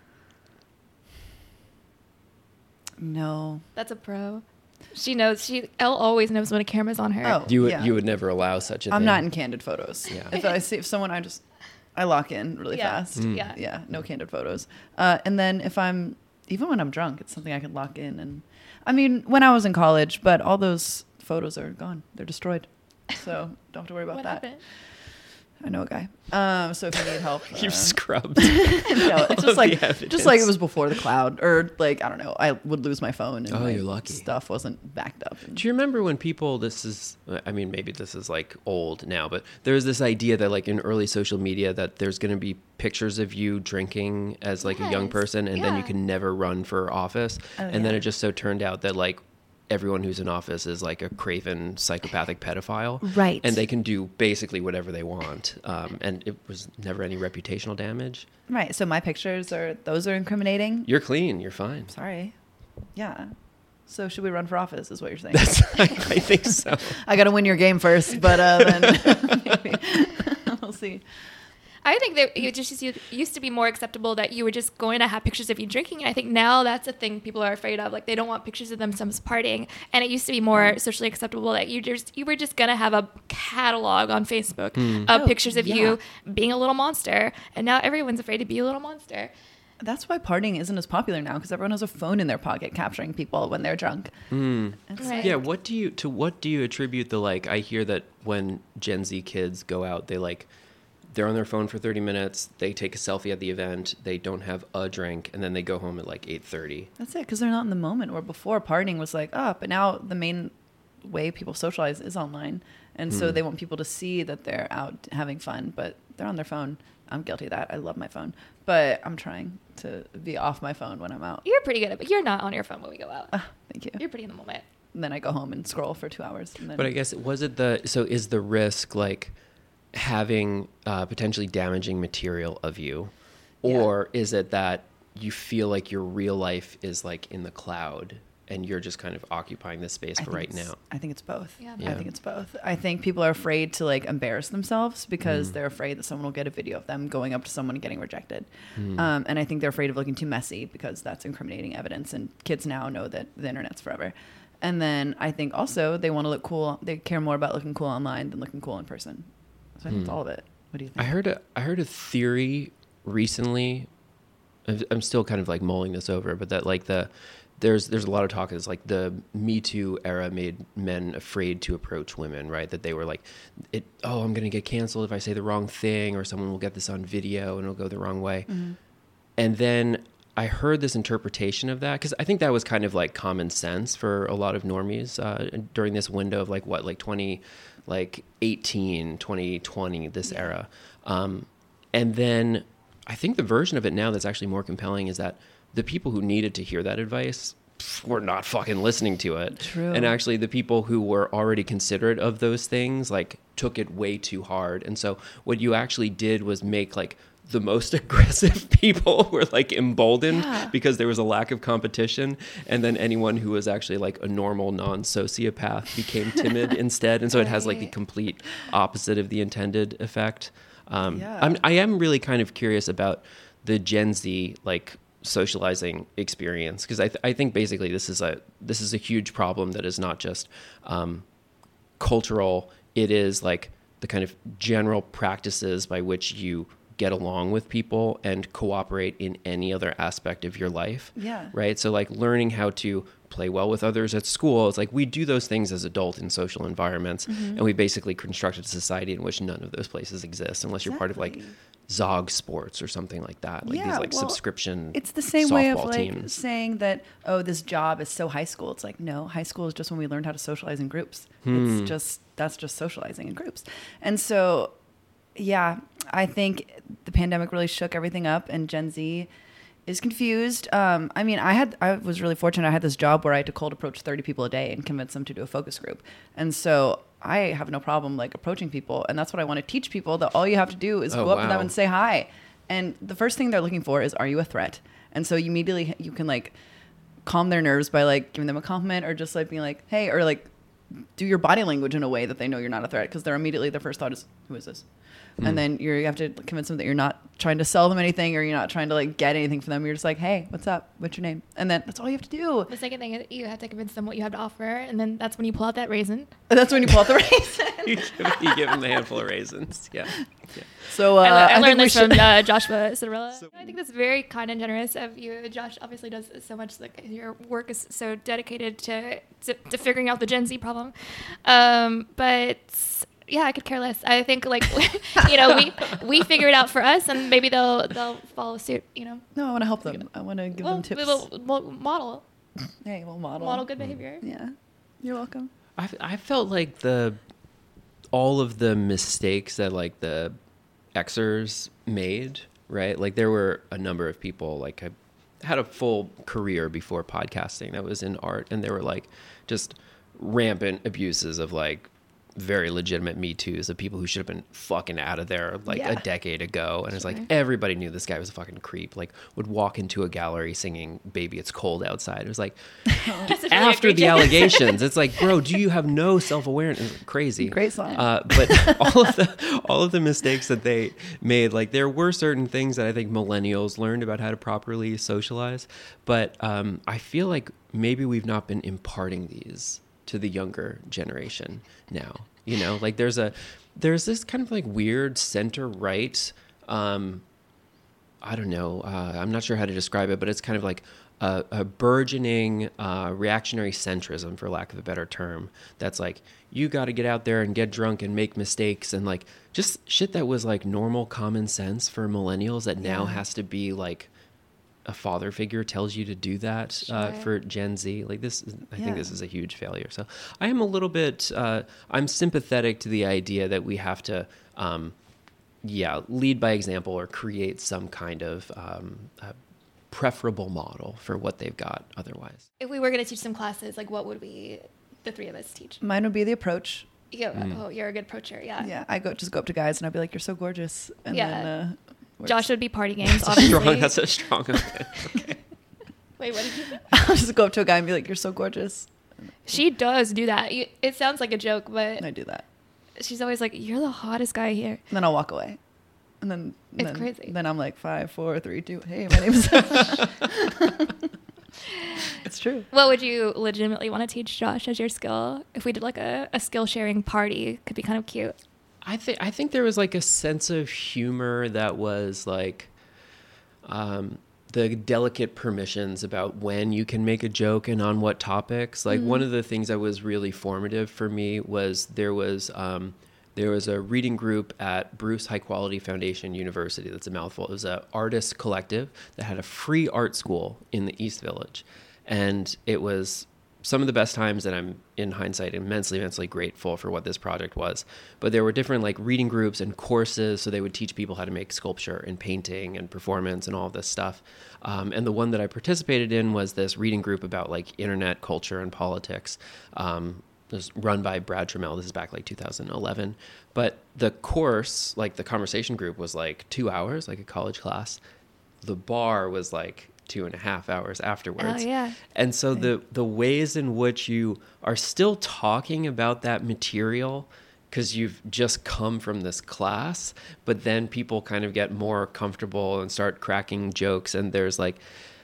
No. that's a pro. She knows. She Elle always knows when a camera's on her. Oh. You would, Yeah. you would never allow such a I'm thing. not in candid photos. Yeah. If I see if someone, I just I lock in really Yeah. fast. Mm. Yeah. Yeah, no candid photos. Uh, and then if I'm even when I'm drunk, it's something I can lock in. And I mean, when I was in college, but all those photos are gone. They're destroyed. So don't have to worry about What that. happened? I know a guy. Um, so if you need help, You've uh, scrubbed. no, it's all just of like the just like it evidence. was before the cloud, or like I don't know. I would lose my phone and Oh, my you're lucky. stuff wasn't backed up. Do you remember when people, this is, I mean, maybe this is like old now, but there was this idea that like in early social media that there's going to be pictures of you drinking as like a young Yes. person and then you Yeah. can never run for office. Oh, and then yeah. it just so turned out that like everyone who's in office is like a craven psychopathic pedophile. Right. And they can do basically whatever they want. Um, and it was never any reputational damage. Right. So my pictures are those are incriminating. You're clean. You're fine. Sorry. Yeah. So should we run for office? Is what you're saying? That's, I, I think so. I got to win your game first, but uh, then maybe we'll see. I think that it just used to be more acceptable that you were just going to have pictures of you drinking. And I think now that's a thing people are afraid of. Like they don't want pictures of themselves partying. And it used to be more socially acceptable that you just you were just going to have a catalog on Facebook of Oh, pictures of yeah. you being a little monster. And now everyone's afraid to be a little monster. That's why partying isn't as popular now because everyone has a phone in their pocket capturing people when they're drunk. Mm. It's Right. Yeah, what do you to what do you attribute the like I hear that when Gen Z kids go out, they like they're on their phone for thirty minutes, they take a selfie at the event, they don't have a drink, and then they go home at like eight thirty. That's it, because they're not in the moment. Where before partying was like, oh, but now the main way people socialize is online, and so Mm. they want people to see that they're out having fun, but they're on their phone. I'm guilty of that. I love my phone, but I'm trying to be off my phone when I'm out. You're pretty good at it, but you're not on your phone when we go out. Ah, thank you. You're pretty in the moment. And then I go home and scroll for two hours. And then But I guess was it the so is the risk like having uh, potentially damaging material of you, Yeah. or is it that you feel like your real life is like in the cloud and you're just kind of occupying this space I for think right it's- now? I think it's both. Yeah. I Yeah. think it's both. I think people are afraid to like embarrass themselves because Mm. they're afraid that someone will get a video of them going up to someone and getting rejected. Mm. Um, and I think they're afraid of looking too messy because that's incriminating evidence. And kids now know that the internet's forever. And then I think also they want to look cool. They care more about looking cool online than looking cool in person. So I think it's Mm. all of it. What do you I think? heard a I heard a theory recently. I've- I'm still kind of like mulling this over, but that like the there's there's a lot of talk. It's like the Me Too era made men afraid to approach women, right? That they were like, it oh I'm gonna get canceled if I say the wrong thing, or someone will get this on video and it'll go the wrong way. Mhm. And then I heard this interpretation of that because I think that was kind of like common sense for a lot of normies uh, during this window of like what like twenty like eighteen, twenty twenty, this Yeah. era. Um, and then I think the version of it now that's actually more compelling is that the people who needed to hear that advice pff, were not fucking listening to it. True. And actually the people who were already considerate of those things like took it way too hard. And so what you actually did was make like the most aggressive people were like emboldened Yeah. because there was a lack of competition, and then anyone who was actually like a normal non-sociopath became timid instead, and so it has like the Right. complete opposite of the intended effect. Um, Yeah. I'm, I am really kind of curious about the Gen Z like socializing experience, because I, th- I think basically this is a this is a huge problem that is not just um, cultural. It is like the kind of general practices by which you get along with people and cooperate in any other aspect of your life. Yeah. Right. So like learning how to play well with others at school. It's like we do those things as adults in social environments, mm-hmm. and we basically constructed a society in which none of those places exist unless you're part of like Zog Sports or something like that. Like yeah, these like well, subscription it's the same way of like teams. saying that, oh, this job is so high school. It's like, no, high school is just when we learned how to socialize in groups. Hmm. It's just, that's just socializing in groups. And so, yeah, I think the pandemic really shook everything up, and Gen Z is confused. Um, I mean, I had, I was really fortunate. I had this job where I had to cold approach thirty people a day and convince them to do a focus group. And so I have no problem like approaching people. And that's what I want to teach people, that all you have to do is oh, go up wow. to them and say hi. And the first thing they're looking for is, are you a threat? And so you immediately, you can like calm their nerves by like giving them a compliment, or just like being like, hey, or like do your body language in a way that they know you're not a threat. Cause they're immediately, their first thought is, who is this? Mm. And then you're, you have to convince them that you're not trying to sell them anything, or you're not trying to like get anything from them. You're just like, hey, what's up? What's your name? And then that's all you have to do. The second thing is you have to convince them what you have to offer, and then that's when you pull out that raisin. And that's when you pull out the raisin. you, give, you give them the handful of raisins. Yeah. yeah. So uh, I, le- I, I learned think this we should- from uh, Joshua Citarella. So- I think that's very kind and generous of you. Josh obviously does so much. Like your work is so dedicated to to, to figuring out the Gen Z problem. Um, but yeah, I could care less. I think like you know we we figure it out for us, and maybe they'll they'll follow suit. You know. No, I want to help them. I want to give well, them tips. We'll, we'll model Hey, we'll model. model good behavior. Yeah, you're welcome. I I felt like the all of the mistakes that like the Xers made, right? Like there were a number of people, like I had a full career before podcasting that was in art, and there were like just rampant abuses of like very legitimate Me Too's of people who should have been fucking out of there like Yeah. a decade ago. And it's Sure. like everybody knew this guy was a fucking creep, like would walk into a gallery singing Baby It's Cold Outside. It was like That's a really after great the joke. allegations, it's like, bro, do you have no self-awareness? It's crazy. Great song. Uh, but all of the all of the mistakes that they made, like there were certain things that I think millennials learned about how to properly socialize. But um, I feel like maybe we've not been imparting these to the younger generation now. You know, like there's a there's this kind of like weird center right. Um, I don't know. Uh, I'm not sure how to describe it, but it's kind of like a, a burgeoning uh, reactionary centrism, for lack of a better term. That's like, you got to get out there and get drunk and make mistakes, and like just shit that was like normal common sense for millennials that now Yeah. has to be like a father figure tells you to do that uh, Sure. for Gen Z. Like this, I Yeah. think this is a huge failure. So I am a little bit, uh, I'm sympathetic to the idea that we have to, um, yeah, lead by example or create some kind of um, uh, preferable model for what they've got otherwise. If we were going to teach some classes, like what would we, the three of us, teach? Mine would be the approach. Yeah. Mm. Oh, you're a good approacher. Yeah. Yeah, I go just go up to guys and I'd be like, "You're so gorgeous," and Yeah. then uh, works. Josh would be party games, That's a obviously. strong, that's a strong opinion. Okay. Wait, what did you? I'll just go up to a guy and be like, "You're so gorgeous," She does do that. You, it sounds like a joke, but and I do that. she's always like, "You're the hottest guy here." And then I'll walk away, and then It's then, crazy. Then I'm like, five, four, three, two. Hey, my name's. It's true. What would you legitimately want to teach Josh as your skill? If we did like a, a skill sharing party, could be kind of cute. I think I think there was like a sense of humor that was like um, the delicate permissions about when you can make a joke and on what topics. Like one of the things that was really formative for me was there was um, there was a reading group at Bruce High Quality Foundation University. That's a mouthful. It was an artist collective that had a free art school in the East Village, and it was some of the best times, that I'm in hindsight immensely, immensely grateful for what this project was. But there were different like reading groups and courses. So they would teach people how to make sculpture and painting and performance and all this stuff. Um, and the one that I participated in was this reading group about like internet culture and politics. Um, it was run by Brad Trammell. This is back like two thousand eleven. But the course, like the conversation group, was like two hours, like a college class. The bar was like two and a half hours afterwards. Oh, yeah. And so the the ways in which you are still talking about that material because you've just come from this class, but then people kind of get more comfortable and start cracking jokes, and there's like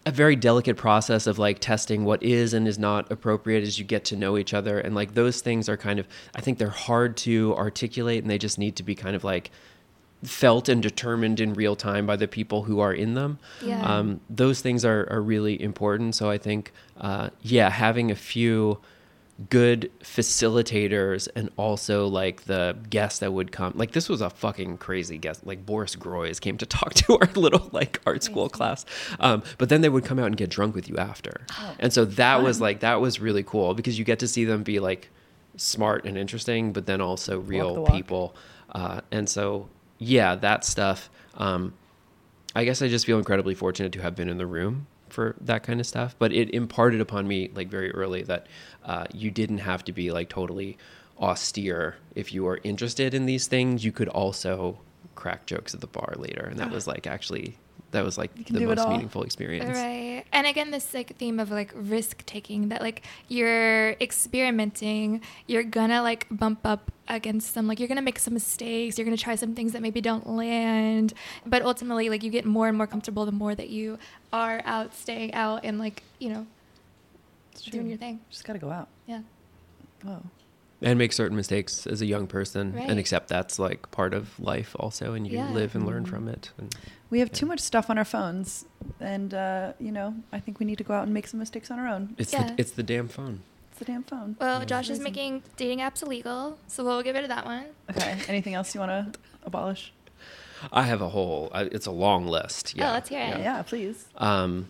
a very delicate process of like testing what is and is not appropriate as you get to know each other. And like those things are kind of, I think they're hard to articulate, and they just need to be kind of like felt and determined in real time by the people who are in them. Yeah. Um, those things are, are really important. So I think, uh, yeah, having a few good facilitators, and also like the guests that would come, like this was a fucking crazy guest, like Boris Groys came to talk to our little like art school class, um but then they would come out and get drunk with you after. Oh, and so that fun. was like that was really cool, because you get to see them be like smart and interesting, but then also real people, uh and so yeah, that stuff. um I guess I just feel incredibly fortunate to have been in the room for that kind of stuff, but it imparted upon me like very early that uh, you didn't have to be like totally austere if you are interested in these things. You could also crack jokes at the bar later, and that was like actually that was like the most meaningful experience. Right. And again, this like theme of like risk taking, that like you're experimenting, you're gonna like bump up against some, like you're gonna make some mistakes, you're gonna try some things that maybe don't land, but ultimately like you get more and more comfortable the more that you are out, staying out, and like, you know, doing your thing. Just gotta go out. Yeah. Oh. And make certain mistakes as a young person, right. and accept that's like part of life also, and you yeah. live and learn from it. And, we have yeah. too much stuff on our phones, and uh, you know, I think we need to go out and make some mistakes on our own. It's yeah. the it's the damn phone. It's the damn phone. Well, yeah. Josh is making dating apps illegal, so we'll get rid of that one. Okay. Anything else you want to abolish? I have a whole. I, it's a long list. Yeah. Oh, let's hear it. Yeah, yeah please. Um,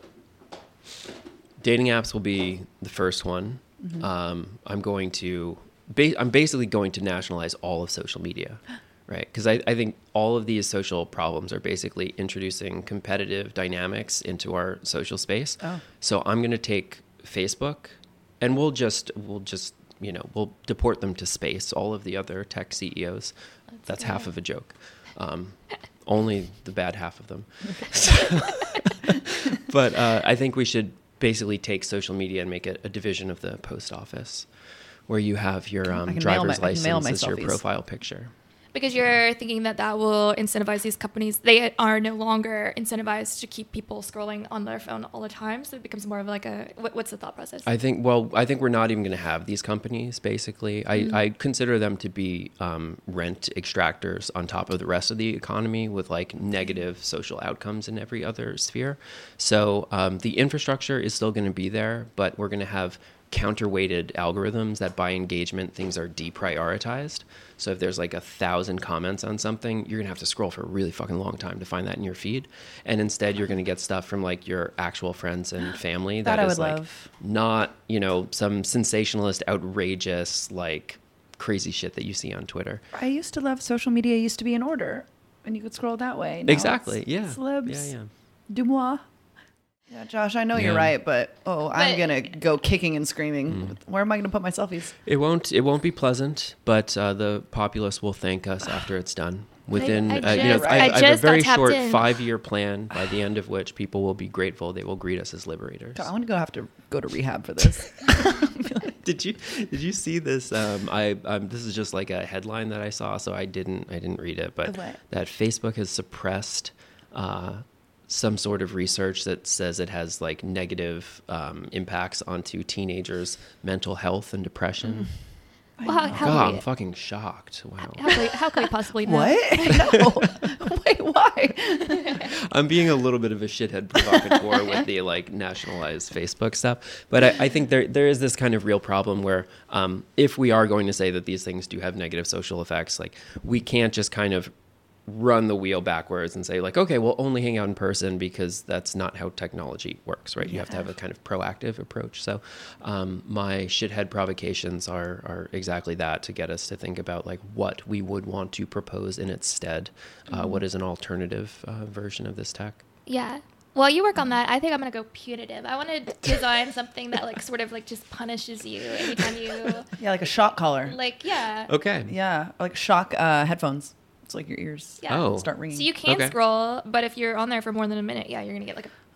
dating apps will be the first one. Mm-hmm. Um, I'm going to. Ba- I'm basically going to nationalize all of social media, right? Because I, I think all of these social problems are basically introducing competitive dynamics into our social space. Oh. So I'm going to take Facebook, and we'll just we'll just you know we'll deport them to space. All of the other tech C E Os. That's, That's half of a joke. Um, only the bad half of them. So, but uh, I think we should basically take social media and make it a division of the post office, where you have your um, driver's my, license as your profile picture. Because you're thinking that that will incentivize these companies. They are no longer incentivized to keep people scrolling on their phone all the time. So it becomes more of like a, what, what's the thought process? I think, well, I think we're not even going to have these companies, basically. I, mm-hmm. I consider them to be um, rent extractors on top of the rest of the economy, with like negative social outcomes in every other sphere. So um, the infrastructure is still going to be there, but we're going to have counterweighted algorithms that by engagement things are deprioritized. So if there's like a thousand comments on something, you're gonna have to scroll for a really fucking long time to find that in your feed, and instead you're gonna get stuff from like your actual friends and family that, that is like love. Not, you know, some sensationalist, outrageous, like crazy shit that you see on Twitter. I used to love social media. Used to be in order, and you could scroll that way. Now exactly. It's, yeah. Celebs. Yeah. Yeah. Du moi. Yeah, Josh, I know yeah. you're right, but oh, but, I'm gonna go kicking and screaming. Mm. Where am I gonna put my selfies? It won't. It won't be pleasant, but uh, the populace will thank us after it's done. Within, I, I uh, just, you know, I, I, I have a very short in. five-year plan, by the end of which people will be grateful. They will greet us as liberators. I want to go have to go to rehab for this. Did you Did you see this? Um, I um, this is just like a headline that I saw, so I didn't I didn't read it, but what? That Facebook has suppressed Uh, some sort of research that says it has like negative um, impacts onto teenagers' mental health and depression. Mm. Well, how, how God, we, I'm fucking shocked. Wow. How, how, could, we, how could we possibly know? What? No. Wait, why? I'm being a little bit of a shithead provocateur with the like nationalized Facebook stuff. But I, I think there there is this kind of real problem where um, if we are going to say that these things do have negative social effects, like we can't just kind of run the wheel backwards and say like, okay, we'll only hang out in person, because that's not how technology works, right? Yeah. You have to have a kind of proactive approach. So um, my shithead provocations are are exactly that, to get us to think about like what we would want to propose in its stead. Uh, mm-hmm. What is an alternative uh, version of this tech? Yeah. Well, you work on that. I think I'm going to go punitive. I want to design something that like sort of like just punishes you anytime you... Yeah, like a shock collar. Like, yeah. Okay. Yeah, like shock uh, headphones. It's like your ears yeah. oh. start ringing. So you can okay. scroll, but if you're on there for more than a minute, yeah, you're going to get like a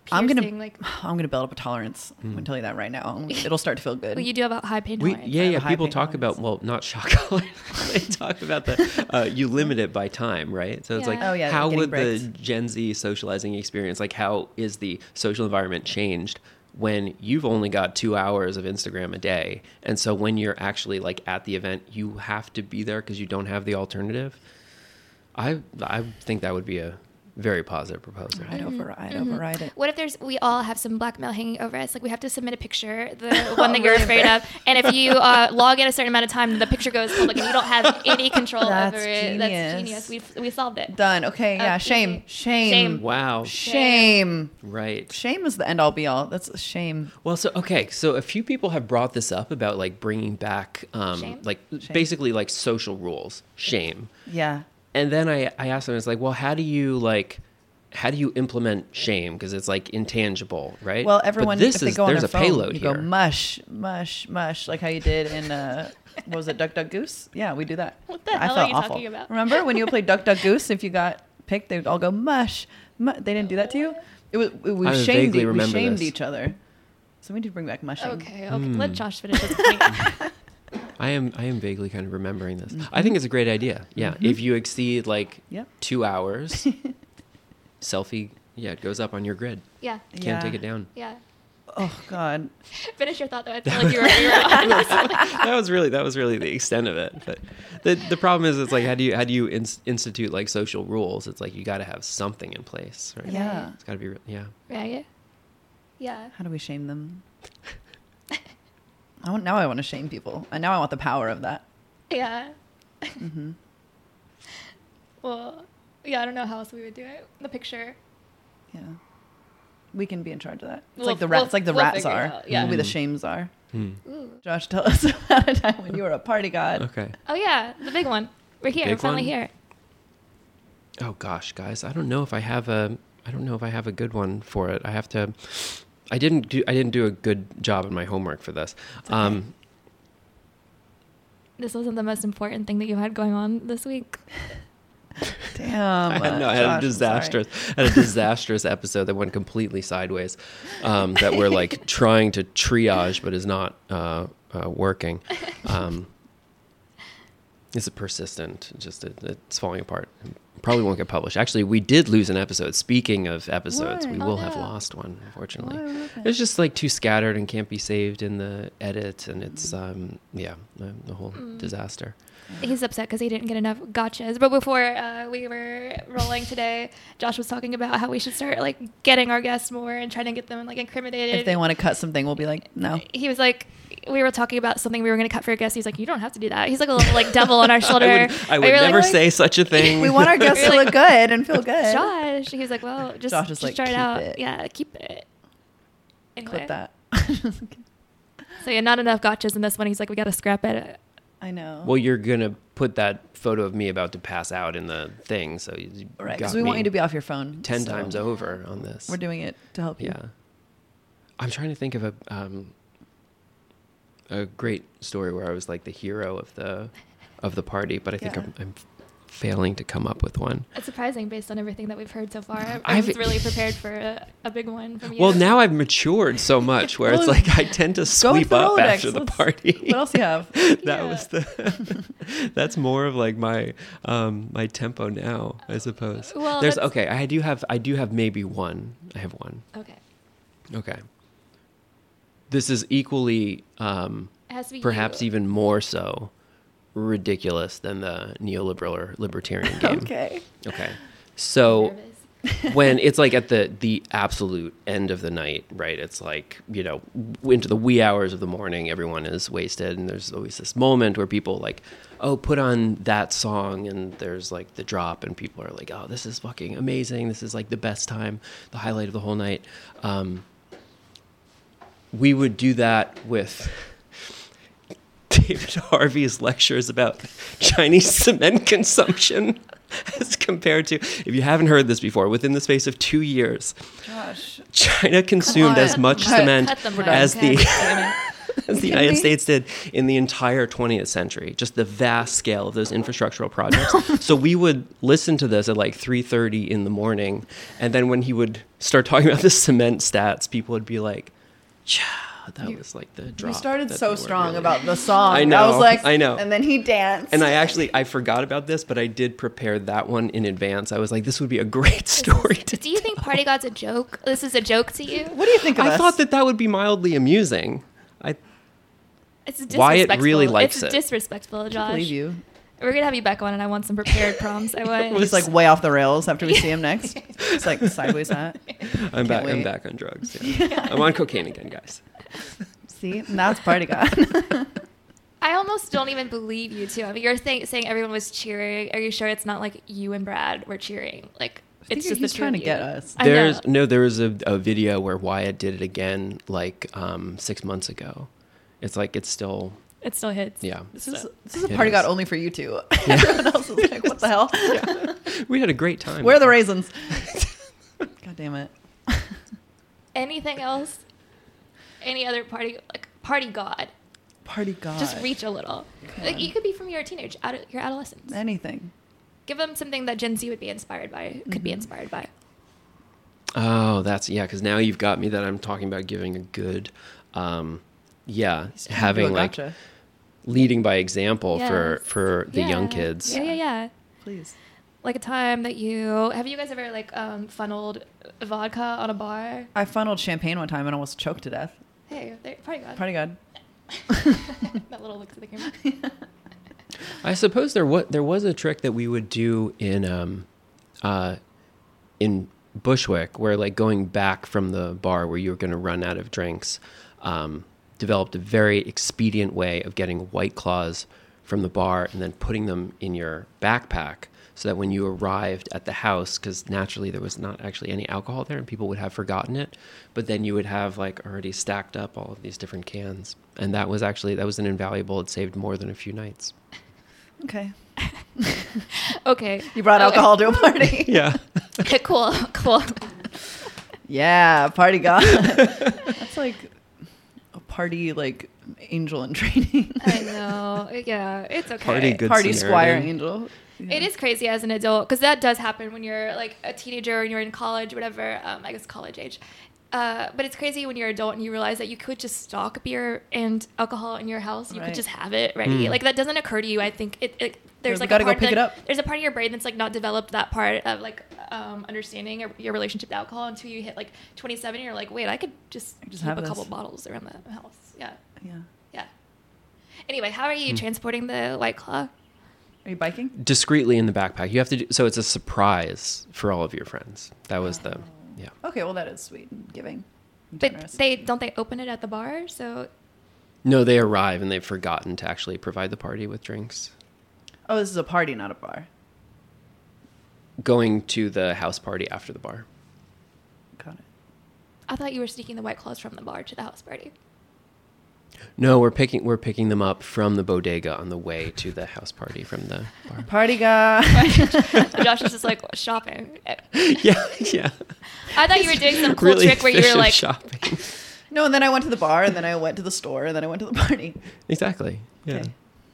I'm gonna, piercing, like I'm gonna build up a tolerance. I'm gonna tell you that right now. It'll start to feel good. well, you do have a high pain We, tolerance. yeah, have yeah. a high People pain talk tolerance. about, well, not shock collar. They talk about the, uh, you limit it by time, right? So it's like, Yeah. Oh, yeah, how getting would breaks. the Gen Z socializing experience, like how is the social environment changed when you've only got two hours of Instagram a day? And so when you're actually like at the event, you have to be there because you don't have the alternative. I, I think that would be a very positive proposal. I'd override, Mm-hmm. override it. What if there's we all have some blackmail hanging over us? Like we have to submit a picture, the one that you're really afraid of, and if you uh, log in a certain amount of time, the picture goes public, and you don't have any control That's over it. genius. That's genius. We we solved it. Done. Okay. Yeah. Uh, Shame. easy. Shame. Shame. Wow. Shame. Right. Shame is the end all be all. That's a shame. Well, so okay, so a few people have brought this up about like bringing back, um, Shame? like basically like social rules, shame. Yeah. And then I, I asked them, it's like, well, how do you like, how do you implement shame? Because it's like intangible, right? Well, But everyone, this if they is go on there's their a phone, payload you here. go mush, mush, mush, like how you did in uh, what was it, Duck Duck Goose? Yeah, we do that. What the hell are you talking about? Remember when you would play Duck Duck Goose? If you got picked, they would all go mush. mu-" They didn't do that to you. It was we I shamed vaguely e- we remember shamed this. each other. So we need to bring back mushing. Okay, okay. Hmm. Let Josh finish his point. I am I am vaguely kind of remembering this. Mm-hmm. I think it's a great idea. Yeah, if you exceed like Yep. two hours, selfie, yeah, it goes up on your grid. Yeah, Can't Yeah. take it down. yeah. Oh God. Finish your thought though. I feel like you were, you were on. that was really that was really the extent of it. But the the problem is, it's like how do you how do you ins- institute like social rules? It's like you got to have something in place, right? Yeah. It's got to be re- yeah. Right. Yeah. How do we shame them? I want, now I want to shame people. And now I want the power of that. Yeah. Mm-hmm. Well, yeah. I don't know how else we would do it. The picture. Yeah. We can be in charge of that. It's We'll- like the rat. we'll- it's like the we'll rat figure it czar. out, yeah. We'll be the Mm. shame czar. Hmm. Ooh. Josh, tell us about a time when you were a party god. Okay. Oh yeah, the big one. We're here. Big We're finally one? here. Oh gosh, guys, I don't know if I have a I don't know if I have a good one for it. I have to. I didn't do I didn't do a good job in my homework for this. Um, This wasn't the most important thing that you had going on this week. Damn. I had, uh, no, I had Josh, a I'm disastrous, sorry. had a disastrous episode that went completely sideways. Um, that we're like trying to triage, but is not uh, uh, working. Um, it's a persistent, just it, it's falling apart. Probably won't get published. Actually, we did lose an episode. Speaking of episodes, Why? we Oh, will have no. lost one, unfortunately. Why? What happened? It's just like too scattered and can't be saved in the edit, and it's um, yeah, the, the whole disaster. He's upset because he didn't get enough gotchas. But before uh, we were rolling today, Josh was talking about how we should start like getting our guests more and trying to get them like incriminated. If they want to cut something, we'll be like, no. He was like, we were talking about something we were going to cut for a guest. He's like, you don't have to do that. He's like a little like devil on our shoulder. I would, I would We were never like, say such a thing. We want our guests to Really? look good and feel good. Josh. He was like, well, just, Josh is just like, try it "Keep out. it." Yeah, keep it. Anyway. Clip that. So yeah, not enough gotchas in this one. He's like, we got to scrap it. I know. Well, you're gonna put that photo of me about to pass out in the thing, so you right. got Because we want me you to be off your phone. ten so times over on this. We're doing it to help you. Yeah, I'm trying to think of a um, a great story where I was like the hero of the of the party, but I think Yeah. I'm, I'm failing to come up with one. It's surprising based on everything that we've heard so far. I I've- was really prepared for a, a big one from you. Well, now I've matured so much where it's Well, like I tend to Go with sweep the up Rolodex. after the Let's- party. What else do you have? that Yeah. was the that's more of like my um my tempo now, I suppose. Well, There's that's- okay, I do have I do have maybe one. I have one. Okay. Okay. This is equally um It has to be perhaps you. even more so ridiculous than the neoliberal or libertarian game. Okay. Okay. So Nervous. when it's like at the the absolute end of the night, right? It's like, you know, into the wee hours of the morning, everyone is wasted, and there's always this moment where people like, oh, put on that song, and there's like the drop, and people are like, oh, this is fucking amazing. This is like the best time, the highlight of the whole night. Um, we would do that with David Harvey's lectures about Chinese cement consumption as compared to, if you haven't heard this before, within the space of two years, Josh. China consumed on. as much Cut- cement cut them We're out. as Okay. the as the You United kidding me? States did in the entire twentieth century, just the vast scale of those infrastructural projects. So we would listen to this at like three thirty in the morning, and then when he would start talking about the cement stats, people would be like, "Cha." That was like the drop. You started that so they were strong really- about the song. I know, I was like, I know. And then he danced. And I actually, I forgot about this, but I did prepare that one in advance. I was like, this would be a great story to Do you think Party God's a joke? This is a joke to you? What do you think of I us? thought that that would be mildly amusing. I It's Wyatt disrespectful. really likes it's it. disrespectful, I Josh. believe you. We're gonna have you back on, and I want some prepared prompts. I want. He's like way off the rails after we see him next. It's like sideways hat. I'm back. I'm wait. back on drugs. Yeah. I'm on cocaine again, guys. See, and that's Party God. I almost don't even believe you too. I mean, you're saying, saying everyone was cheering. Are you sure it's not like you and Brad were cheering? Like it's just he's the two trying of to you. get us. I There's know. no. There was a, a video where Wyatt did it again, like um, six months ago. It's like it's still. It still hits. Yeah. This is So- this is a It Party is. God only for you two. Everyone else is like, what the hell? We had a great time. Where are the raisins? God damn it. Anything else? Any other party like Party God? Party God. Just reach a little. Like you could be from your teenage, ad- your adolescence. anything. Give them something that Gen Z would be inspired by. Could Mm-hmm. be inspired by. Oh, that's yeah. Because now you've got me that I'm talking about giving a good, um, yeah, having Do a like gotcha. leading by example for Yes. for the young Yeah. kids. Yeah, yeah, yeah. Please. Like a time that you have you guys ever like um, funneled vodka on a bar? I funneled champagne one time and almost choked to death. Hey, there, Party God. Party God. That little look to the camera. I suppose there was there was a trick that we would do in um, uh, in Bushwick, where like going back from the bar where you were going to run out of drinks, um, developed a very expedient way of getting White Claws from the bar and then putting them in your backpack, so that when you arrived at the house, because naturally there was not actually any alcohol there and people would have forgotten it, but then you would have like already stacked up all of these different cans, and that was actually that was an invaluable. It saved more than a few nights. Okay. Okay. You brought Okay. alcohol to a party. Yeah. Cool. Cool. Yeah, Party God. That's like a party like angel in training. I know. Yeah, it's okay. Party good Party squire Samaritan. angel. Yeah. It is crazy as an adult because that does happen when you're like a teenager and you're in college, whatever. Um, I guess college age. Uh, but it's crazy when you're an adult and you realize that you could just stock beer and alcohol in your house. You Right. could just have it ready. Mm. Like that doesn't occur to you. I think it. it there's we like gotta a go part pick that, it up. There's a part of your brain that's like not developed that part of like um, understanding your, your relationship to alcohol until you hit like twenty-seven. And you're like, wait, I could just, I could just keep have a this. couple bottles around the house. Yeah, Yeah. yeah. Anyway, how are you transporting the White Claw? Are you biking? Discreetly in the backpack. You have to do so. It's a surprise for all of your friends. That was the yeah. Okay, well that is sweet and giving. And But generous. they don't they open it at the bar? So No, they arrive and they've forgotten to actually provide the party with drinks. Oh, this is a party, not a bar. Going to the house party after the bar. Got it. I thought you were sneaking the White Claws from the bar to the house party. No, we're picking we're picking them up from the bodega on the way to the house party from the bar. Party God. Josh is just like shopping. yeah, yeah. I thought you were doing some cool Really trick where you were efficient like, shopping. No, and then I went to the bar, and then I went to the store, and then I went to the party. Exactly. Yeah. Okay.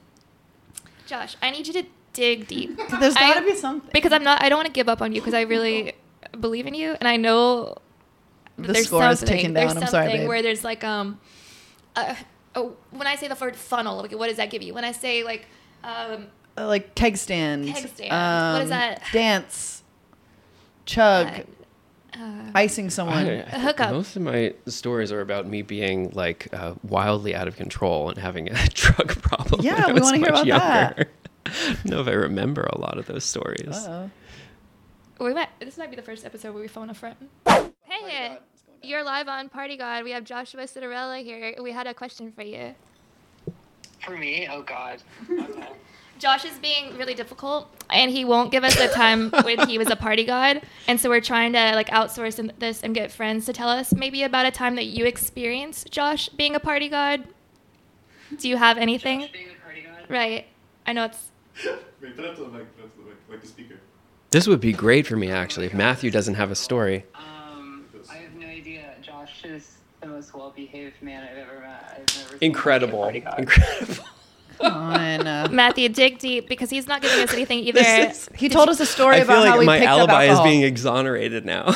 Josh, I need you to dig deep. There's I- got to be something. Because I'm not. I don't want to give up on you because I really believe in you, and I know that The there's score is something. taken There's down. I'm something sorry, babe. where there's like um, uh, oh, when I say the word funnel, like, what does that give you? When I say like um, Uh, like keg stand. Keg stand. What is that? Dance. Chug. uh, uh, icing someone. I- I- hookup. Most of my stories are about me being like uh, wildly out of control and having a drug problem. Yeah, when I we was wanna hear much about that. younger. I don't know if I remember a lot of those stories. Uh-oh. we might. This might be the first episode where we phone a friend. Hey, you're live on Party God. We have Joshua Citarella here. We had a question for you. For me? Oh, God. Okay. Josh is being really difficult, and he won't give us the time when he was a party god. And so we're trying to like outsource in- this and get friends to tell us maybe about a time that you experienced, Josh, being a party god. Do you have anything? Josh being a party god? Right. I know it's. Wait, put up to the mic, put up to the mic, like the speaker. This would be great for me, actually, if Matthew doesn't have a story. Um, I have no idea. Josh is the most well-behaved man I've ever met. I've never seen Incredible. him be a party Incredible. Come on. uh, Matthew, dig deep because he's not giving us anything either. This is- he told us a story I about feel how like he my picked up alibi is alcohol. being exonerated now.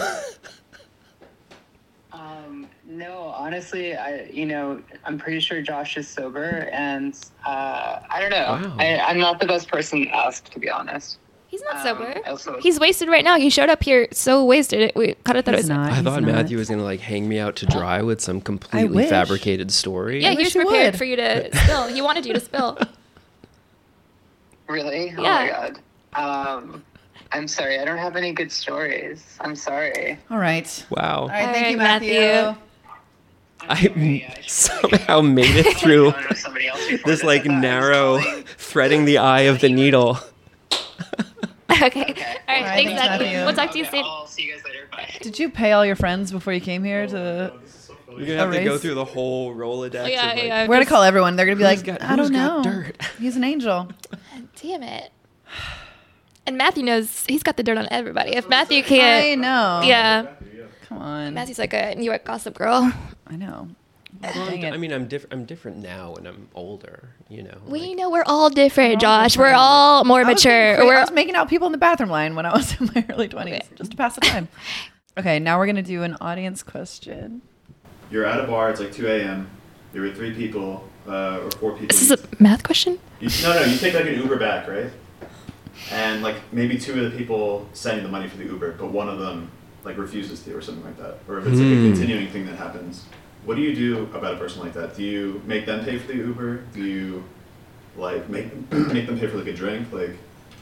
Um, no, honestly, I you know I'm pretty sure Josh is sober, and uh, I don't know. Wow. I, I'm not the best person to ask, to be honest. He's not Um, sober. also- He's wasted right now. He showed up here so wasted. We kind of thought He's it was. not. I he's thought not. Matthew was gonna like hang me out to dry with some completely wish. fabricated story. Yeah, I he wish was you prepared would. for you to spill. He wanted you to spill. Really? Oh Yeah. my god. Um, I'm sorry. I don't have any good stories. I'm sorry. All right. Wow. All right. All Thank you, right, Matthew. Matthew. I somehow made it through this like narrow, threading the eye of the needle. okay. All right. Okay. Thanks, thanks, Matthew. Matthew. We'll talk to you Okay, soon. I'll see you guys later. Bye. Did you pay all your friends before you came here to? Oh, this is so You're funny. gonna have to go Erase. through the whole Rolodex. Oh, yeah, of, like, yeah. We're gonna just- call everyone. They're gonna be Who's like, got- I don't who's got know. dirt? He's an angel. Damn it. And Matthew knows he's got the dirt on everybody. If Matthew I can't, know. yeah, Come on. Matthew's like a New York gossip girl. I know. Well, Dang it. I mean, I'm different. I'm different now, and I'm older. You know. We like- know we're all different, We're all Josh. We're different. all more I was being mature. cra- We're I was making out people in the bathroom line when I was in my early twenties, Okay. just to pass the time. Okay, now we're gonna do an audience question. You're at a bar. It's like two a.m. You're with three people uh, or four people. Is this a math question? You, no, no. You take like an Uber back, right? And like maybe two of the people sending the money for the Uber, but one of them like refuses to, or something like that. Or if it's like Hmm. a continuing thing that happens, what do you do about a person like that? Do you make them pay for the Uber? Do you like make make them pay for like a drink? Like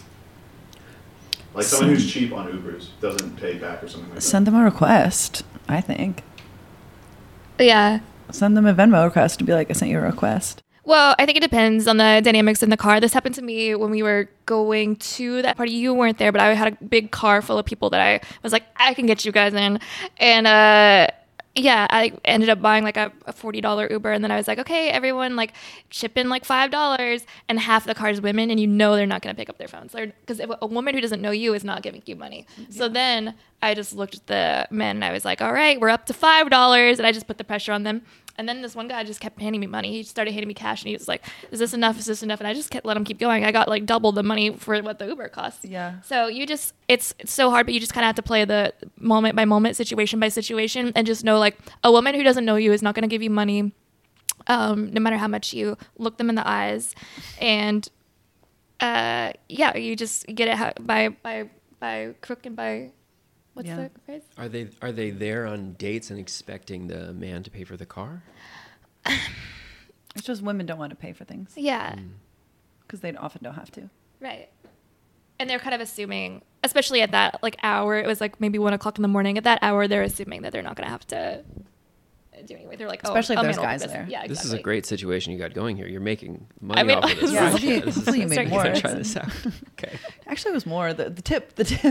like someone who's cheap on Ubers doesn't pay back or something like that. Send them a request. I think. Yeah. Send them a Venmo request and be like, I sent you a request. Well, I think it depends on the dynamics in the car. This happened to me when we were going to that party. You weren't there, but I had a big car full of people that I was like, I can get you guys in. And uh, yeah, I ended up buying like a, a forty dollars Uber. And then I was like, okay, everyone like chip in like five dollars. And half the car's women, and you know they're not going to pick up their phones. Because a woman who doesn't know you is not giving you money. So then I just looked at the men and I was like, all right, we're up to five dollars. And I just put the pressure on them. And then this one guy just kept handing me money. He started handing me cash, and he was like, "Is this enough? Is this enough?" And I just kept let him keep going. I got like double the money for what the Uber costs. Yeah. So you just, it's, it's so hard, but you just kind of have to play the moment by moment, situation by situation, and just know like a woman who doesn't know you is not going to give you money, um, no matter how much you look them in the eyes, and uh, yeah, you just get it how, by by by crook and by what's Yeah. the phrase? Are they are they there on dates and expecting the man to pay for the car? It's just women don't want to pay for things Yeah. because they often don't have to. Right. And they're kind of assuming, especially at that like hour, it was like maybe one o'clock in the morning. At that hour, they're assuming that they're not going to have to do anything. They're like, oh, Especially if a there's man will guys put this- there. Yeah, exactly. This is a great situation you got going here. You're making money I mean, off of this. Yeah, right? hopefully- This is- hopefully you make Sorry. more. I'm trying this out. Okay. Actually, it was more the, the tip. The tip.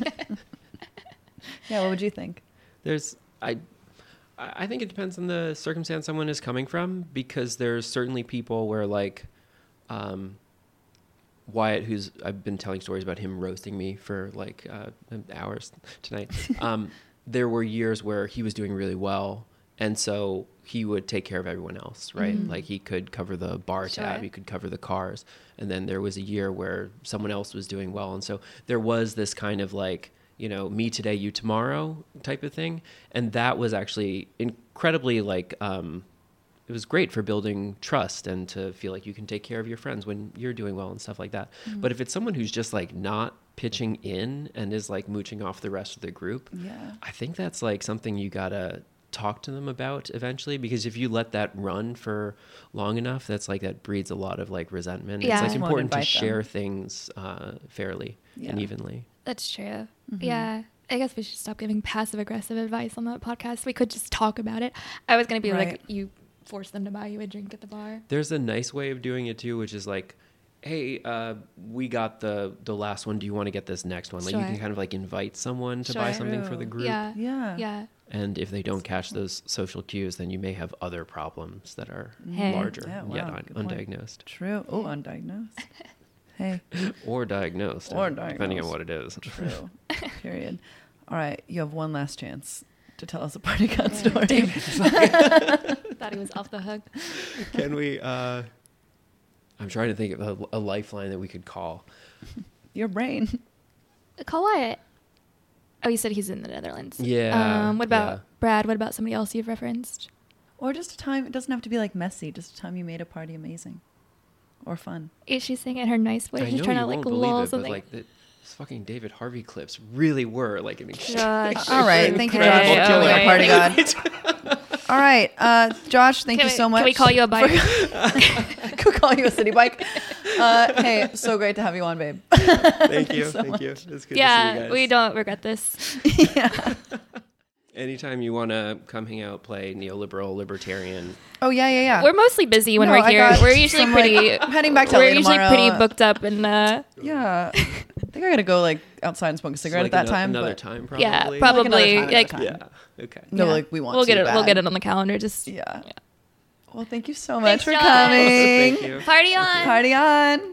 Yeah. What would you think? There's I I think it depends on the circumstance someone is coming from, because there's certainly people where like um Wyatt, who's I've been telling stories about him roasting me for like uh, hours tonight. Um, there were years where he was doing really well, and so he would take care of everyone else, right? Mhm. Like he could cover the bar tab, Sure. he could cover the cars, and then there was a year where someone else was doing well, and so there was this kind of like, you know, me today, you tomorrow type of thing, and that was actually incredibly like. Um, It was great for building trust and to feel like you can take care of your friends when you're doing well and stuff like that. Mm-hmm. But if it's someone who's just like not pitching in and is like mooching off the rest of the group, Yeah. I think that's like something you gotta talk to them about eventually, because if you let that run for long enough, that's like that breeds a lot of like resentment. Yeah. It's like You won't important to invite them. share things uh, fairly and Yeah. evenly. That's true. Mhm. Yeah. I guess we should stop giving passive aggressive advice on that podcast. We could just talk about it. I was going to be Right. like, you force them to buy you a drink at the bar. There's a nice way of doing it too, which is like, hey, uh, we got the the last one. Do you want to get this next one? Like you Sure. can kind of like invite someone to buy Sure. something for the True. group. Yeah. Yeah. Yeah. And if they don't catch those social cues, then you may have other problems that are Hey. larger Yeah, wow, yet un- good point. undiagnosed True. Oh, undiagnosed. Hey. or diagnosed, Or uh, depending on diagnosed. what it is. True. Period. All right. You have one last chance. to tell us a party cut story. Thought he was off the hook. Can we? Uh, I'm trying to think of a, a lifeline that we could call. Your brain. Call Wyatt. Oh, you said he's in the Netherlands. Yeah. Um, what about yeah. Brad? What about somebody else you've referenced? Or just a time, it doesn't have to be like messy, just a time you made a party amazing. Or fun. Is she saying in her nice way? I She's know trying you to like won't believe lull it, something. but like the, these fucking David Harvey clips really were like an exchange. Josh. All right, thank you, Okay, Josh, for all being a right. party god. All right, uh, Josh, thank Can you we- so much. Can we call you a bike? Could call you a city bike. Uh, hey, so great to have you on, babe. Thank you, so thank you. It's good to see you yeah, guys. we don't regret this. Yeah. Anytime you want to come hang out, play neoliberal, libertarian. Oh yeah, yeah, yeah. We're mostly busy when No, we're I here. got We're usually some, pretty. like, I'm heading back to we're L A usually tomorrow. pretty booked up, and uh, Yeah. I think I gotta go like outside and smoke a cigarette like at that ano- time. Another but time, probably. yeah, another probably time, like another time. Yeah. Okay. No, yeah. like we want We'll to get it. We'll bad. get it on the calendar. Just Yeah. Yeah. Well, thank you so much Thanks, for Josh. coming. Thank you. party on. Party on.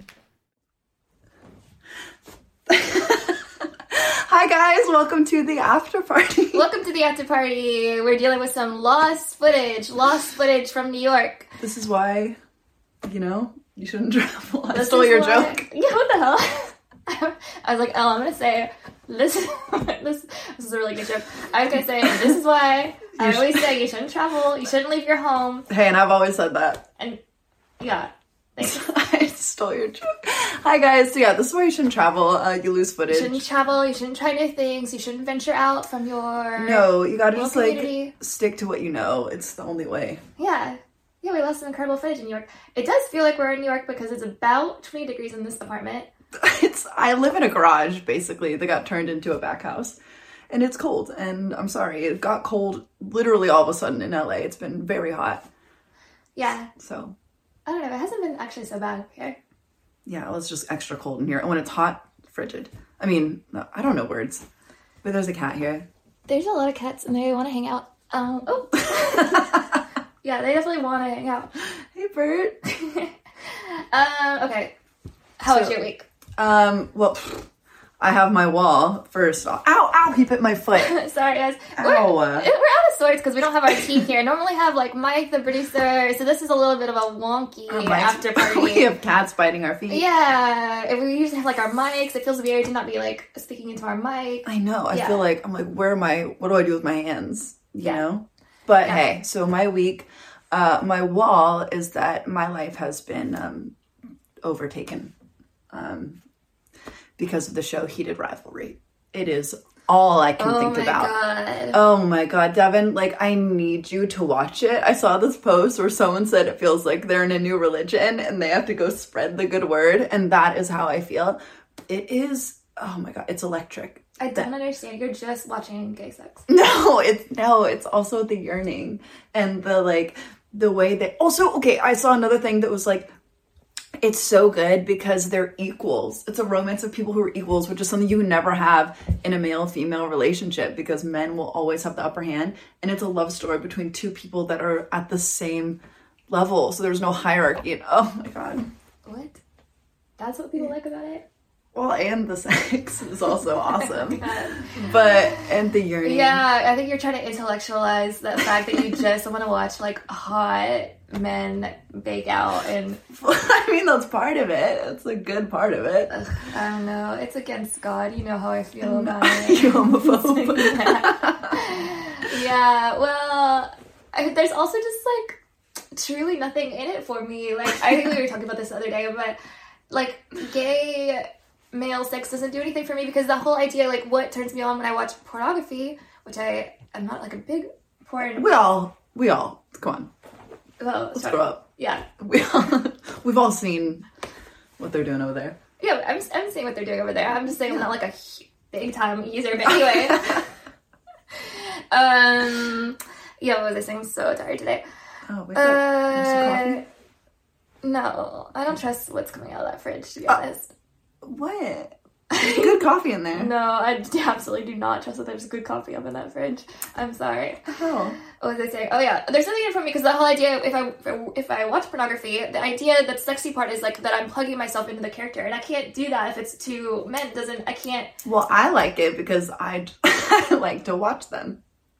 Hi guys, welcome to the after party. Welcome to the after party. We're dealing with some lost footage. Lost footage from New York. This is why, you know, you shouldn't travel. I This stole is your why- joke. Yeah, what the hell? I was like, oh, I'm gonna say this. this, this is a really good joke. I was gonna say this is why I always say you shouldn't travel. You shouldn't leave your home. Hey, and I've always said that. And yeah, thanks. I stole your joke. Hi guys, so yeah, this is why you shouldn't travel. Uh, you lose You footage. shouldn't travel. You shouldn't try new things. You shouldn't venture out from your No, you gotta little just like community. stick to what you know. It's the only way. Yeah. Yeah, we lost some incredible footage in New York. It does feel like we're in New York because it's about twenty degrees in this apartment. It's I live in a garage basically that got turned into a back house. And it's cold, and I'm sorry, it got cold literally all of a sudden in L A. It's been very hot. Yeah. So I don't know. It hasn't been actually so bad here. yeah, it's just extra cold in here. And when it's hot, frigid. I mean, no, I don't know words. But there's a cat here. There's a lot of cats and they want to hang out. Um, oh. Yeah, they definitely want to hang out. Hey, Bert. um, okay. How was So- your week? Um, well, pfft, I have my wall first off. Ow, ow, he bit my foot. Sorry, guys. Ow. We're, we're out of sorts because we don't have our team here. Normally have like Mike, the producer. So this is a little bit of a wonky after party. We have cats biting our feet. Yeah, and we usually have like our mics. It feels weird to not be like speaking into our mic. I know. I Yeah. feel like, I'm like, where am I? What do I do with my hands? You Yeah. know? But Yeah. hey, so my week, uh, my wall is that my life has been um, overtaken um, because of the show Heated Rivalry. It is all I can Oh think my about. god. Oh my god, Devin, like I need you to watch it. I saw this post where someone said it feels like they're in a new religion and they have to go spread the good word, and that is how I feel. It is, oh my god, it's electric. I don't understand. You're just watching gay sex. No, it's no, it's also the yearning and the like the way that also okay, I saw another thing that was like it's so good because they're equals. It's a romance of people who are equals, which is something you never have in a male-female relationship because men will always have the upper hand. And it's a love story between two people that are at the same level. So there's no hierarchy. And, oh my God. What? That's what people like about it? Well, and the sex is also awesome. God. But, and the yearning. Yeah, I think you're trying to intellectualize the fact that you just want to watch like hot men bake out and I mean, that's part of it. It's a good part of it. ugh, I don't know. It's against God. You know how I feel about it. You homophobe. Yeah, well, I, there's also just like truly nothing in it for me. Like, I think we were talking about this the other day, but like gay male sex doesn't do anything for me because the whole idea, like, what turns me on when I watch pornography, which I am not like a big porn. We all, we all, come on, Well, let's sorry. grow up. Yeah, We all, we've all seen what they're doing over there. yeah. I'm I'm seeing what they're doing over there. I'm just saying I'm not like a hu- big time user, but anyway. um, yeah. What was I saying? I'm so tired today. Oh, wake up. Want some Uh, coffee? no, I don't trust what's coming out of that fridge. To be Uh, honest. What? There's good coffee in there. No, I absolutely do not trust that there's good coffee up in that fridge. I'm sorry. Oh. What was I saying? Oh yeah, there's something in it for me because the whole idea, if I if I watch pornography, the idea that sexy part is like that I'm plugging myself into the character, and I can't do that if it's two men. It doesn't I can't. Well, I like it because I, I like to watch them.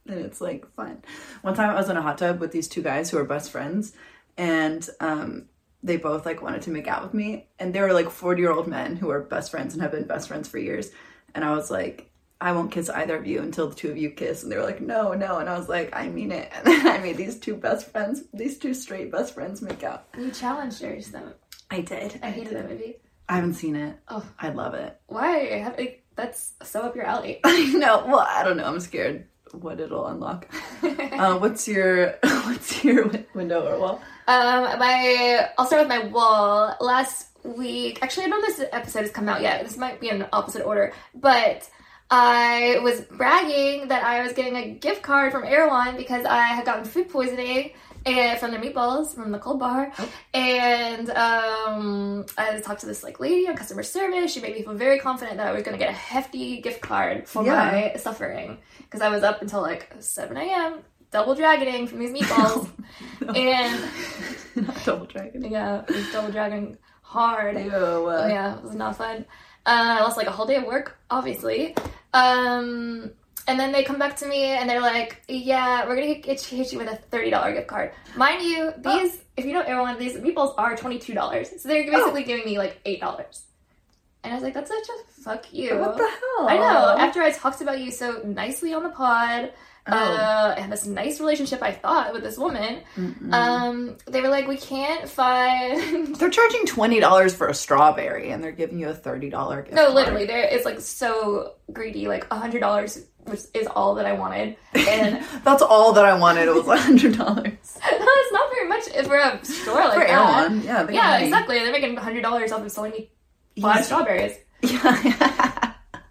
And it's like fun. One time I was in a hot tub with these two guys who are best friends, and um, they both like wanted to make out with me, and they were like forty year old men who are best friends and have been best friends for years. And I was like, I won't kiss either of you until the two of you kiss. And they were like, no, no. And I was like, I mean it. And then I made these two best friends, these two straight best friends make out. You challenged yours, though. I did. I hated that movie. I haven't seen it. Oh. I love it. Why? I have, like, that's so up your alley. I know. Well, I don't know. I'm scared what it'll unlock. uh, what's your what's your w- window or wall? Um, my I'll start with my wall. Last week, actually, I don't know if this episode has come out yet. This might be in opposite order, but I was bragging that I was getting a gift card from Erewhon because I had gotten food poisoning and from their meatballs from the cold bar. Oh. And um, I talked to this like lady on customer service. She made me feel very confident that I was going to get a hefty gift card for yeah. my suffering because I was up until like seven a.m. double dragoning from these meatballs. no. And not double dragoning. Yeah, it was double dragoning hard. Ew. Uh, yeah, it was not fun. Uh, I lost like a whole day of work, obviously. Um, and then they come back to me and they're like, yeah, we're going to hit, hit you with a thirty dollars gift card. Mind you, these, oh. if you know everyone, these meatballs are twenty-two dollars. So they're basically oh. giving me like eight dollars. And I was like, that's such a fuck you. What the hell? I know. After I talked about you so nicely on the pod, oh. uh, and this nice relationship I thought with this woman, Mm-mm. um, they were like, we can't find... They're charging twenty dollars for a strawberry, and they're giving you a thirty dollars gift No, card. literally. They're, it's like so greedy, like one hundred dollars, which is all that I wanted. And that's all that I wanted. It was one hundred dollars. No, it's not very much for a store like for that. Erewhon, yeah. Yeah, exactly. They're making one hundred dollars off of selling me five yes. strawberries. Yeah.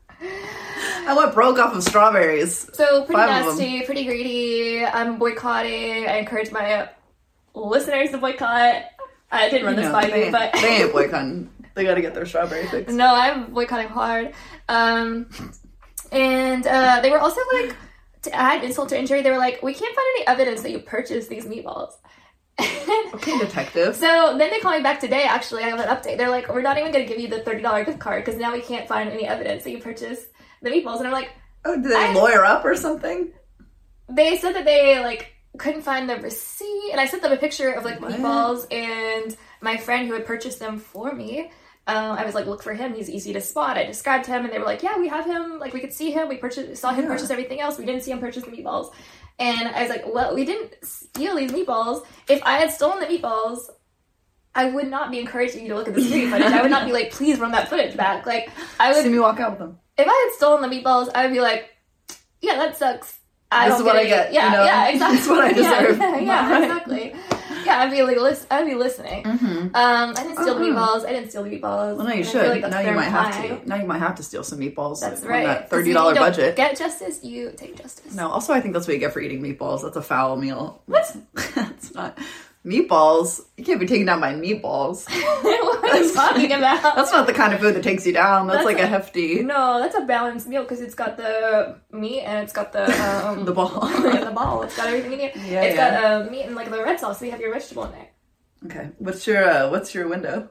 I went broke off of strawberries. So pretty Five nasty, pretty greedy. I'm boycotting. I encourage my listeners to boycott. I didn't run this by you, but they ain't boycotting. They gotta get their strawberry fix. No, I'm boycotting hard. Um, and uh, they were also like, to add insult to injury, they were like, we can't find any evidence that you purchased these meatballs. Okay, detective. So then they call me back today, actually. I have an update. They're like, we're not even going to give you the thirty dollars gift card because now we can't find any evidence that you purchased the meatballs. And I'm like, oh, did they lawyer up or something? They said that they, like, couldn't find the receipt. And I sent them a picture of, like, the what? meatballs and my friend who had purchased them for me. Um, I was like, look for him. He's easy to spot. I described him and they were like, yeah, we have him. Like, we could see him. We purchased, saw him yeah. purchase everything else. We didn't see him purchase the meatballs. And I was like, well, we didn't steal these meatballs. If I had stolen the meatballs, I would not be encouraging you to look at the security footage. I would not be like, please run that footage back. Like, I would... See me walk out with them. If I had stolen the meatballs, I would be like, yeah, that sucks. I this don't is what get I get. Yeah, you know? yeah, exactly. This is what I deserve. Yeah, yeah, yeah right. exactly. Yeah, I'd be like, listen, I'd be listening. Mm-hmm. Um, I didn't steal uh-huh. the meatballs. I didn't steal the meatballs. Well, no, you and should. Like now you might have to. Now you might have to steal some meatballs. That's on right. that thirty dollars budget. Get justice, you take justice. No, also I think that's what you get for eating meatballs. That's a foul meal. What? That's not meatballs. You can't be taken down by meatballs. What are you talking about? That's not the kind of food that takes you down. That's, that's like a, a hefty. No, that's a balanced meal because it's got the meat and it's got the um, the ball. the ball. It's got everything in it. Yeah, it's yeah. got uh, meat and like the red sauce. So you have your vegetable in there. Okay. What's your uh, What's your window?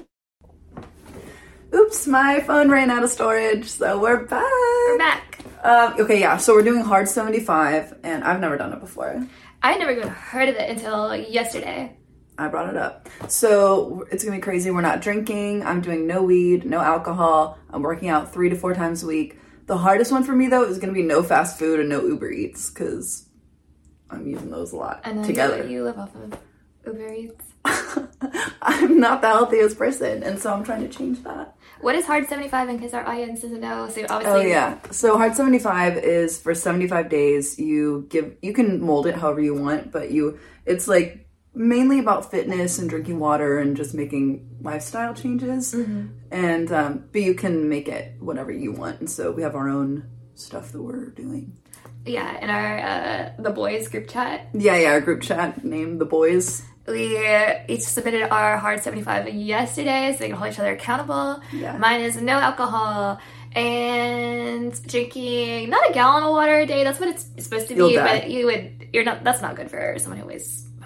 Oops, my phone ran out of storage, so we're back. We're back. Uh, okay, yeah. So we're doing Hard seventy-five, and I've never done it before. I never even heard of it until yesterday. I brought it up. So it's gonna be crazy. We're not drinking. I'm doing no weed, no alcohol. I'm working out three to four times a week. The hardest one for me though is gonna be no fast food and no Uber Eats because I'm using those a lot and then together. You, you live off of Uber Eats. I'm not the healthiest person, and so I'm trying to change that. What is Hard seventy-five in case our audience doesn't know? So obviously, oh yeah. So Hard seventy-five is for seventy-five days. You give, you can mold it however you want, but you, it's like mainly about fitness and drinking water and just making lifestyle changes. Mm-hmm. And um, but you can make it whatever you want. And so we have our own stuff that we're doing. Yeah, in our uh, the boys group chat. Yeah, yeah, our group chat named the boys. We each submitted our Hard seventy-five yesterday so we can hold each other accountable. Yeah. Mine is no alcohol and drinking not a gallon of water a day. That's what it's supposed to be, You'll die. but you would you're not. That's not good for someone who weighs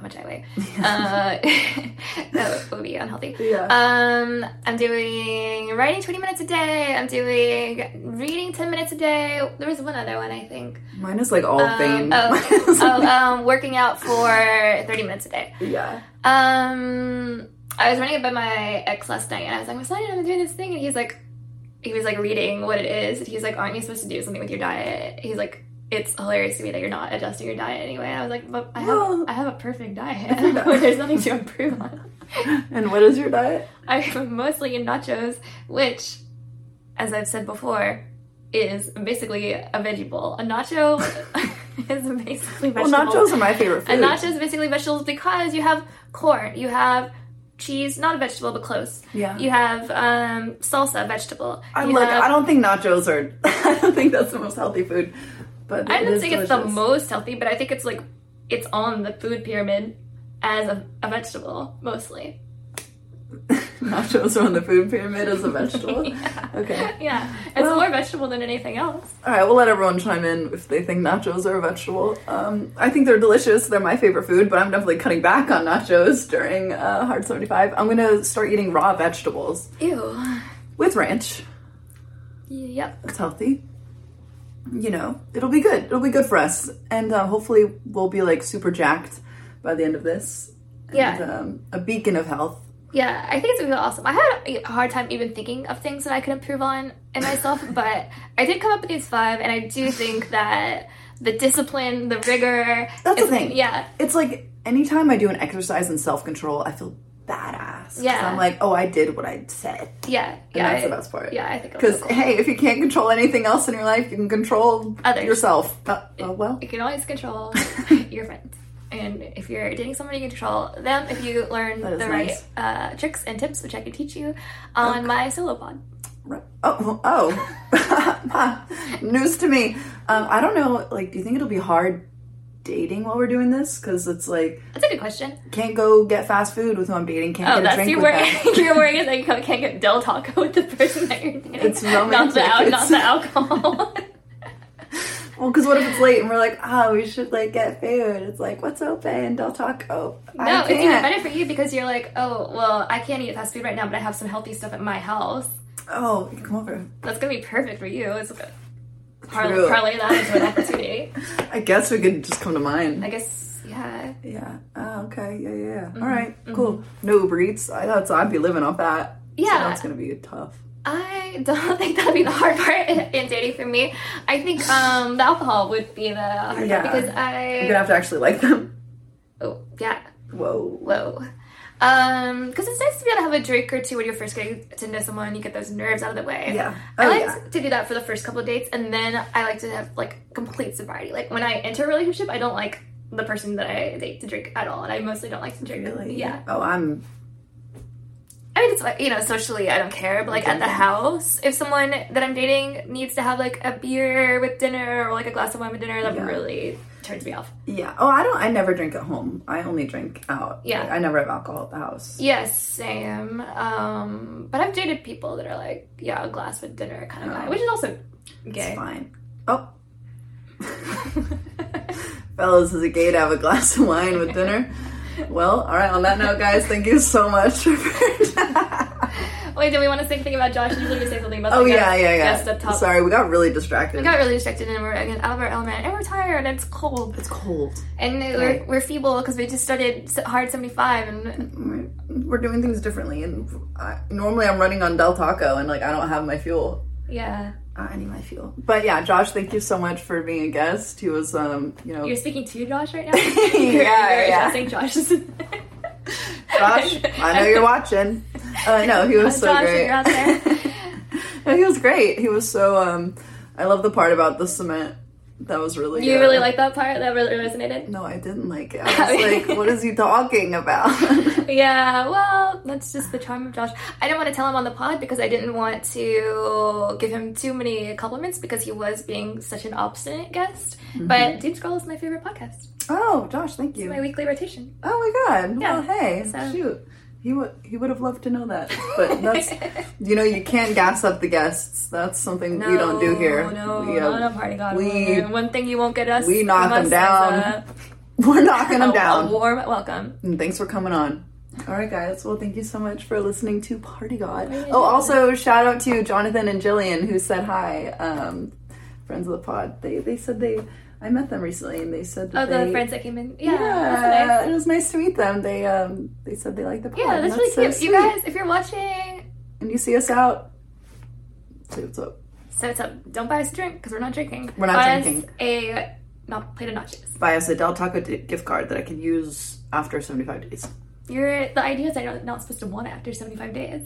how much I weigh. Uh, that would be unhealthy. Yeah. Um, I'm doing writing twenty minutes a day. I'm doing reading ten minutes a day. There was one other one, I think. Mine is like all Um, vain. oh, oh um, working out for thirty minutes a day. Yeah. Um, I was running it by my ex last night, and I was like, "What's I'm doing this thing?" And he's like, he was like reading what it is, and he's like, "Aren't you supposed to do something with your diet?" He's like, "It's hilarious to me that you're not adjusting your diet anyway." And I was like, "But I have, Well, I have a perfect diet. There's nothing to improve on." And what is your diet? I'm mostly in nachos, which, as I've said before, is basically a veggie bowl. A nacho is basically vegetables. Well, nachos are my favorite food. And nachos is basically vegetables because you have corn, you have cheese, not a vegetable, but close. Yeah. You have um, salsa, vegetable. I You look. have- I don't think nachos are. I don't think that's the most healthy food. But I it don't is think it's the delicious. most healthy, but I think it's like it's on the food pyramid as a, a vegetable mostly. Nachos are on the food pyramid as a vegetable. Yeah. Okay. Yeah, it's Well- more vegetable than anything else. All right, we'll let everyone chime in if they think nachos are a vegetable. Um, I think they're delicious. They're my favorite food, but I'm definitely cutting back on nachos during uh, Hard seventy-five. I'm going to start eating raw vegetables Ew. with ranch. Yep. It's healthy. You know, it'll be good. It'll be good for us. And uh, hopefully we'll be like super jacked by the end of this. And, Yeah. Um, a beacon of health. Yeah, I think it's really awesome. I had a hard time even thinking of things that I could improve on in myself, but I did come up with these five, and I do think that the discipline, the rigor... That's the is- thing. Yeah. It's like anytime I do an exercise in self-control, I feel badass. 'Cause Yeah. I'm like, oh, I did what I said. Yeah. And Yeah. that's I- the best part. Yeah, I think it'll Because, feel cool. hey, if you can't control anything else in your life, you can control Others. yourself. Uh, oh, well. You can always control your friends. And if you're dating someone, you can control them if you learn That is the nice. right uh, tricks and tips, which I can teach you on my solo pod. Right. Oh, oh. News to me. Um, I don't know, like, do you think it'll be hard dating while we're doing this? Because it's like, That's a good question. can't go get fast food with who I'm dating, can't Oh, get a that's drink your with worry. them. Your worry is that you can't get Del Taco with the person that you're dating. It's Not romantic. the, al- It's- not the alcohol. Well, because what if it's late and we're like, oh, we should, like, get food. It's like, what's open? Del Taco. I No, it's even can't. better for you because you're like, oh, well, I can't eat fast food right now, but I have some healthy stuff at my house. Oh, you can come over. That's gonna be perfect for you. It's like a parlay, True. parlay that into an opportunity. I guess we could just come to mine. I guess, yeah. Yeah. Oh, okay. Yeah, yeah, yeah. Mm-hmm. All right. Cool. No Uber Eats. I thought so I'd be living off that. So Yeah. that's gonna be tough. I don't think that'd be the hard part in, in dating for me. I think um, the alcohol would be the hard Yeah. part because I. You're gonna have to actually like them. Oh, yeah. Whoa. Whoa. Um, because it's nice to be able to have a drink or two when you're first getting to know someone. You get those nerves out of the way. Yeah. I Oh, like yeah. to do that for the first couple of dates, and then I like to have like complete sobriety. Like when I enter a relationship, I don't like the person that I date to drink at all, and I mostly don't like to drink. Really? Yeah. Oh, I'm. I mean, it's like, you know, socially, I don't care, but like at the house, if someone that I'm dating needs to have like a beer with dinner or like a glass of wine with dinner, that Yeah. really turns me off. Yeah. Oh, I don't. I never drink at home. I only drink out. Yeah. Like, I never have alcohol at the house. Yes, same. Um, but I've dated people that are like, yeah, a glass with dinner kind of guy, which is also gay. It's fine. Oh. Fellas, is it gay to have a glass of wine with dinner? Well, all right. On that note, guys, thank you so much. Wait, do we want to say anything about Josh? Usually we say something about Oh the yeah, guest, yeah, yeah. guest up top. Sorry, we got really distracted. We got really distracted and we're again out of our element and we're tired and it's cold. It's cold. And we're, we're feeble because we just started Hard seventy-five and We're, we're doing things differently, and I, normally I'm running on Del Taco, and like I don't have my fuel. yeah. I need my fuel. But yeah, Josh, thank you so much for being a guest. He was, um, you know, You're speaking to Josh right now? Yeah, you're, you're yeah. addressing Josh. Josh, I know you're watching. Uh, no, he was so Josh, if great. you're out there. No, he was great. He was so. Um, I love the part about the cement. That was really. You uh, really like that part? That really resonated? No, I didn't like it. I was like, "What is he talking about?" Yeah, well, that's just the charm of Josh. I didn't want to tell him on the pod because I didn't want to give him too many compliments because he was being such an obstinate guest. Mm-hmm. But Doom Scroll is my favorite podcast. Oh, Josh, thank you. It's my weekly rotation. Oh my god. Yeah, Well, hey, so- shoot. He would he would have loved to know that. But that's you know, you can't gas up the guests. That's something we don't do here. No, we, uh, not a party god. we- One thing you won't get us. we knock from us them down. is, uh, We're knocking them A- down. A warm welcome. And thanks for coming on. All right, guys. Well, thank you so much for listening to Party God. Really Oh, also, shout out to Jonathan and Jillian who said hi. Um, friends of the pod. They they said they. I met them recently, and they said that Oh, the they, friends that came in. Yeah, Yeah, that's nice. it was nice to meet them. They um they said they liked the pod. Yeah, and that's really so cute. sweet. You guys, if you're watching, And you see us out. Say what's up. so it's up. Don't buy us a drink because we're not drinking. We're not buy drinking. Us a not plate of nachos. Buy us a Del Taco d- gift card that I can use after seventy-five days. You're the idea is I'm not supposed to want it after seventy-five days.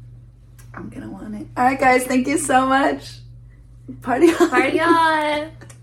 I'm gonna want it. All right, guys. Thank you so much. Party on. Party on.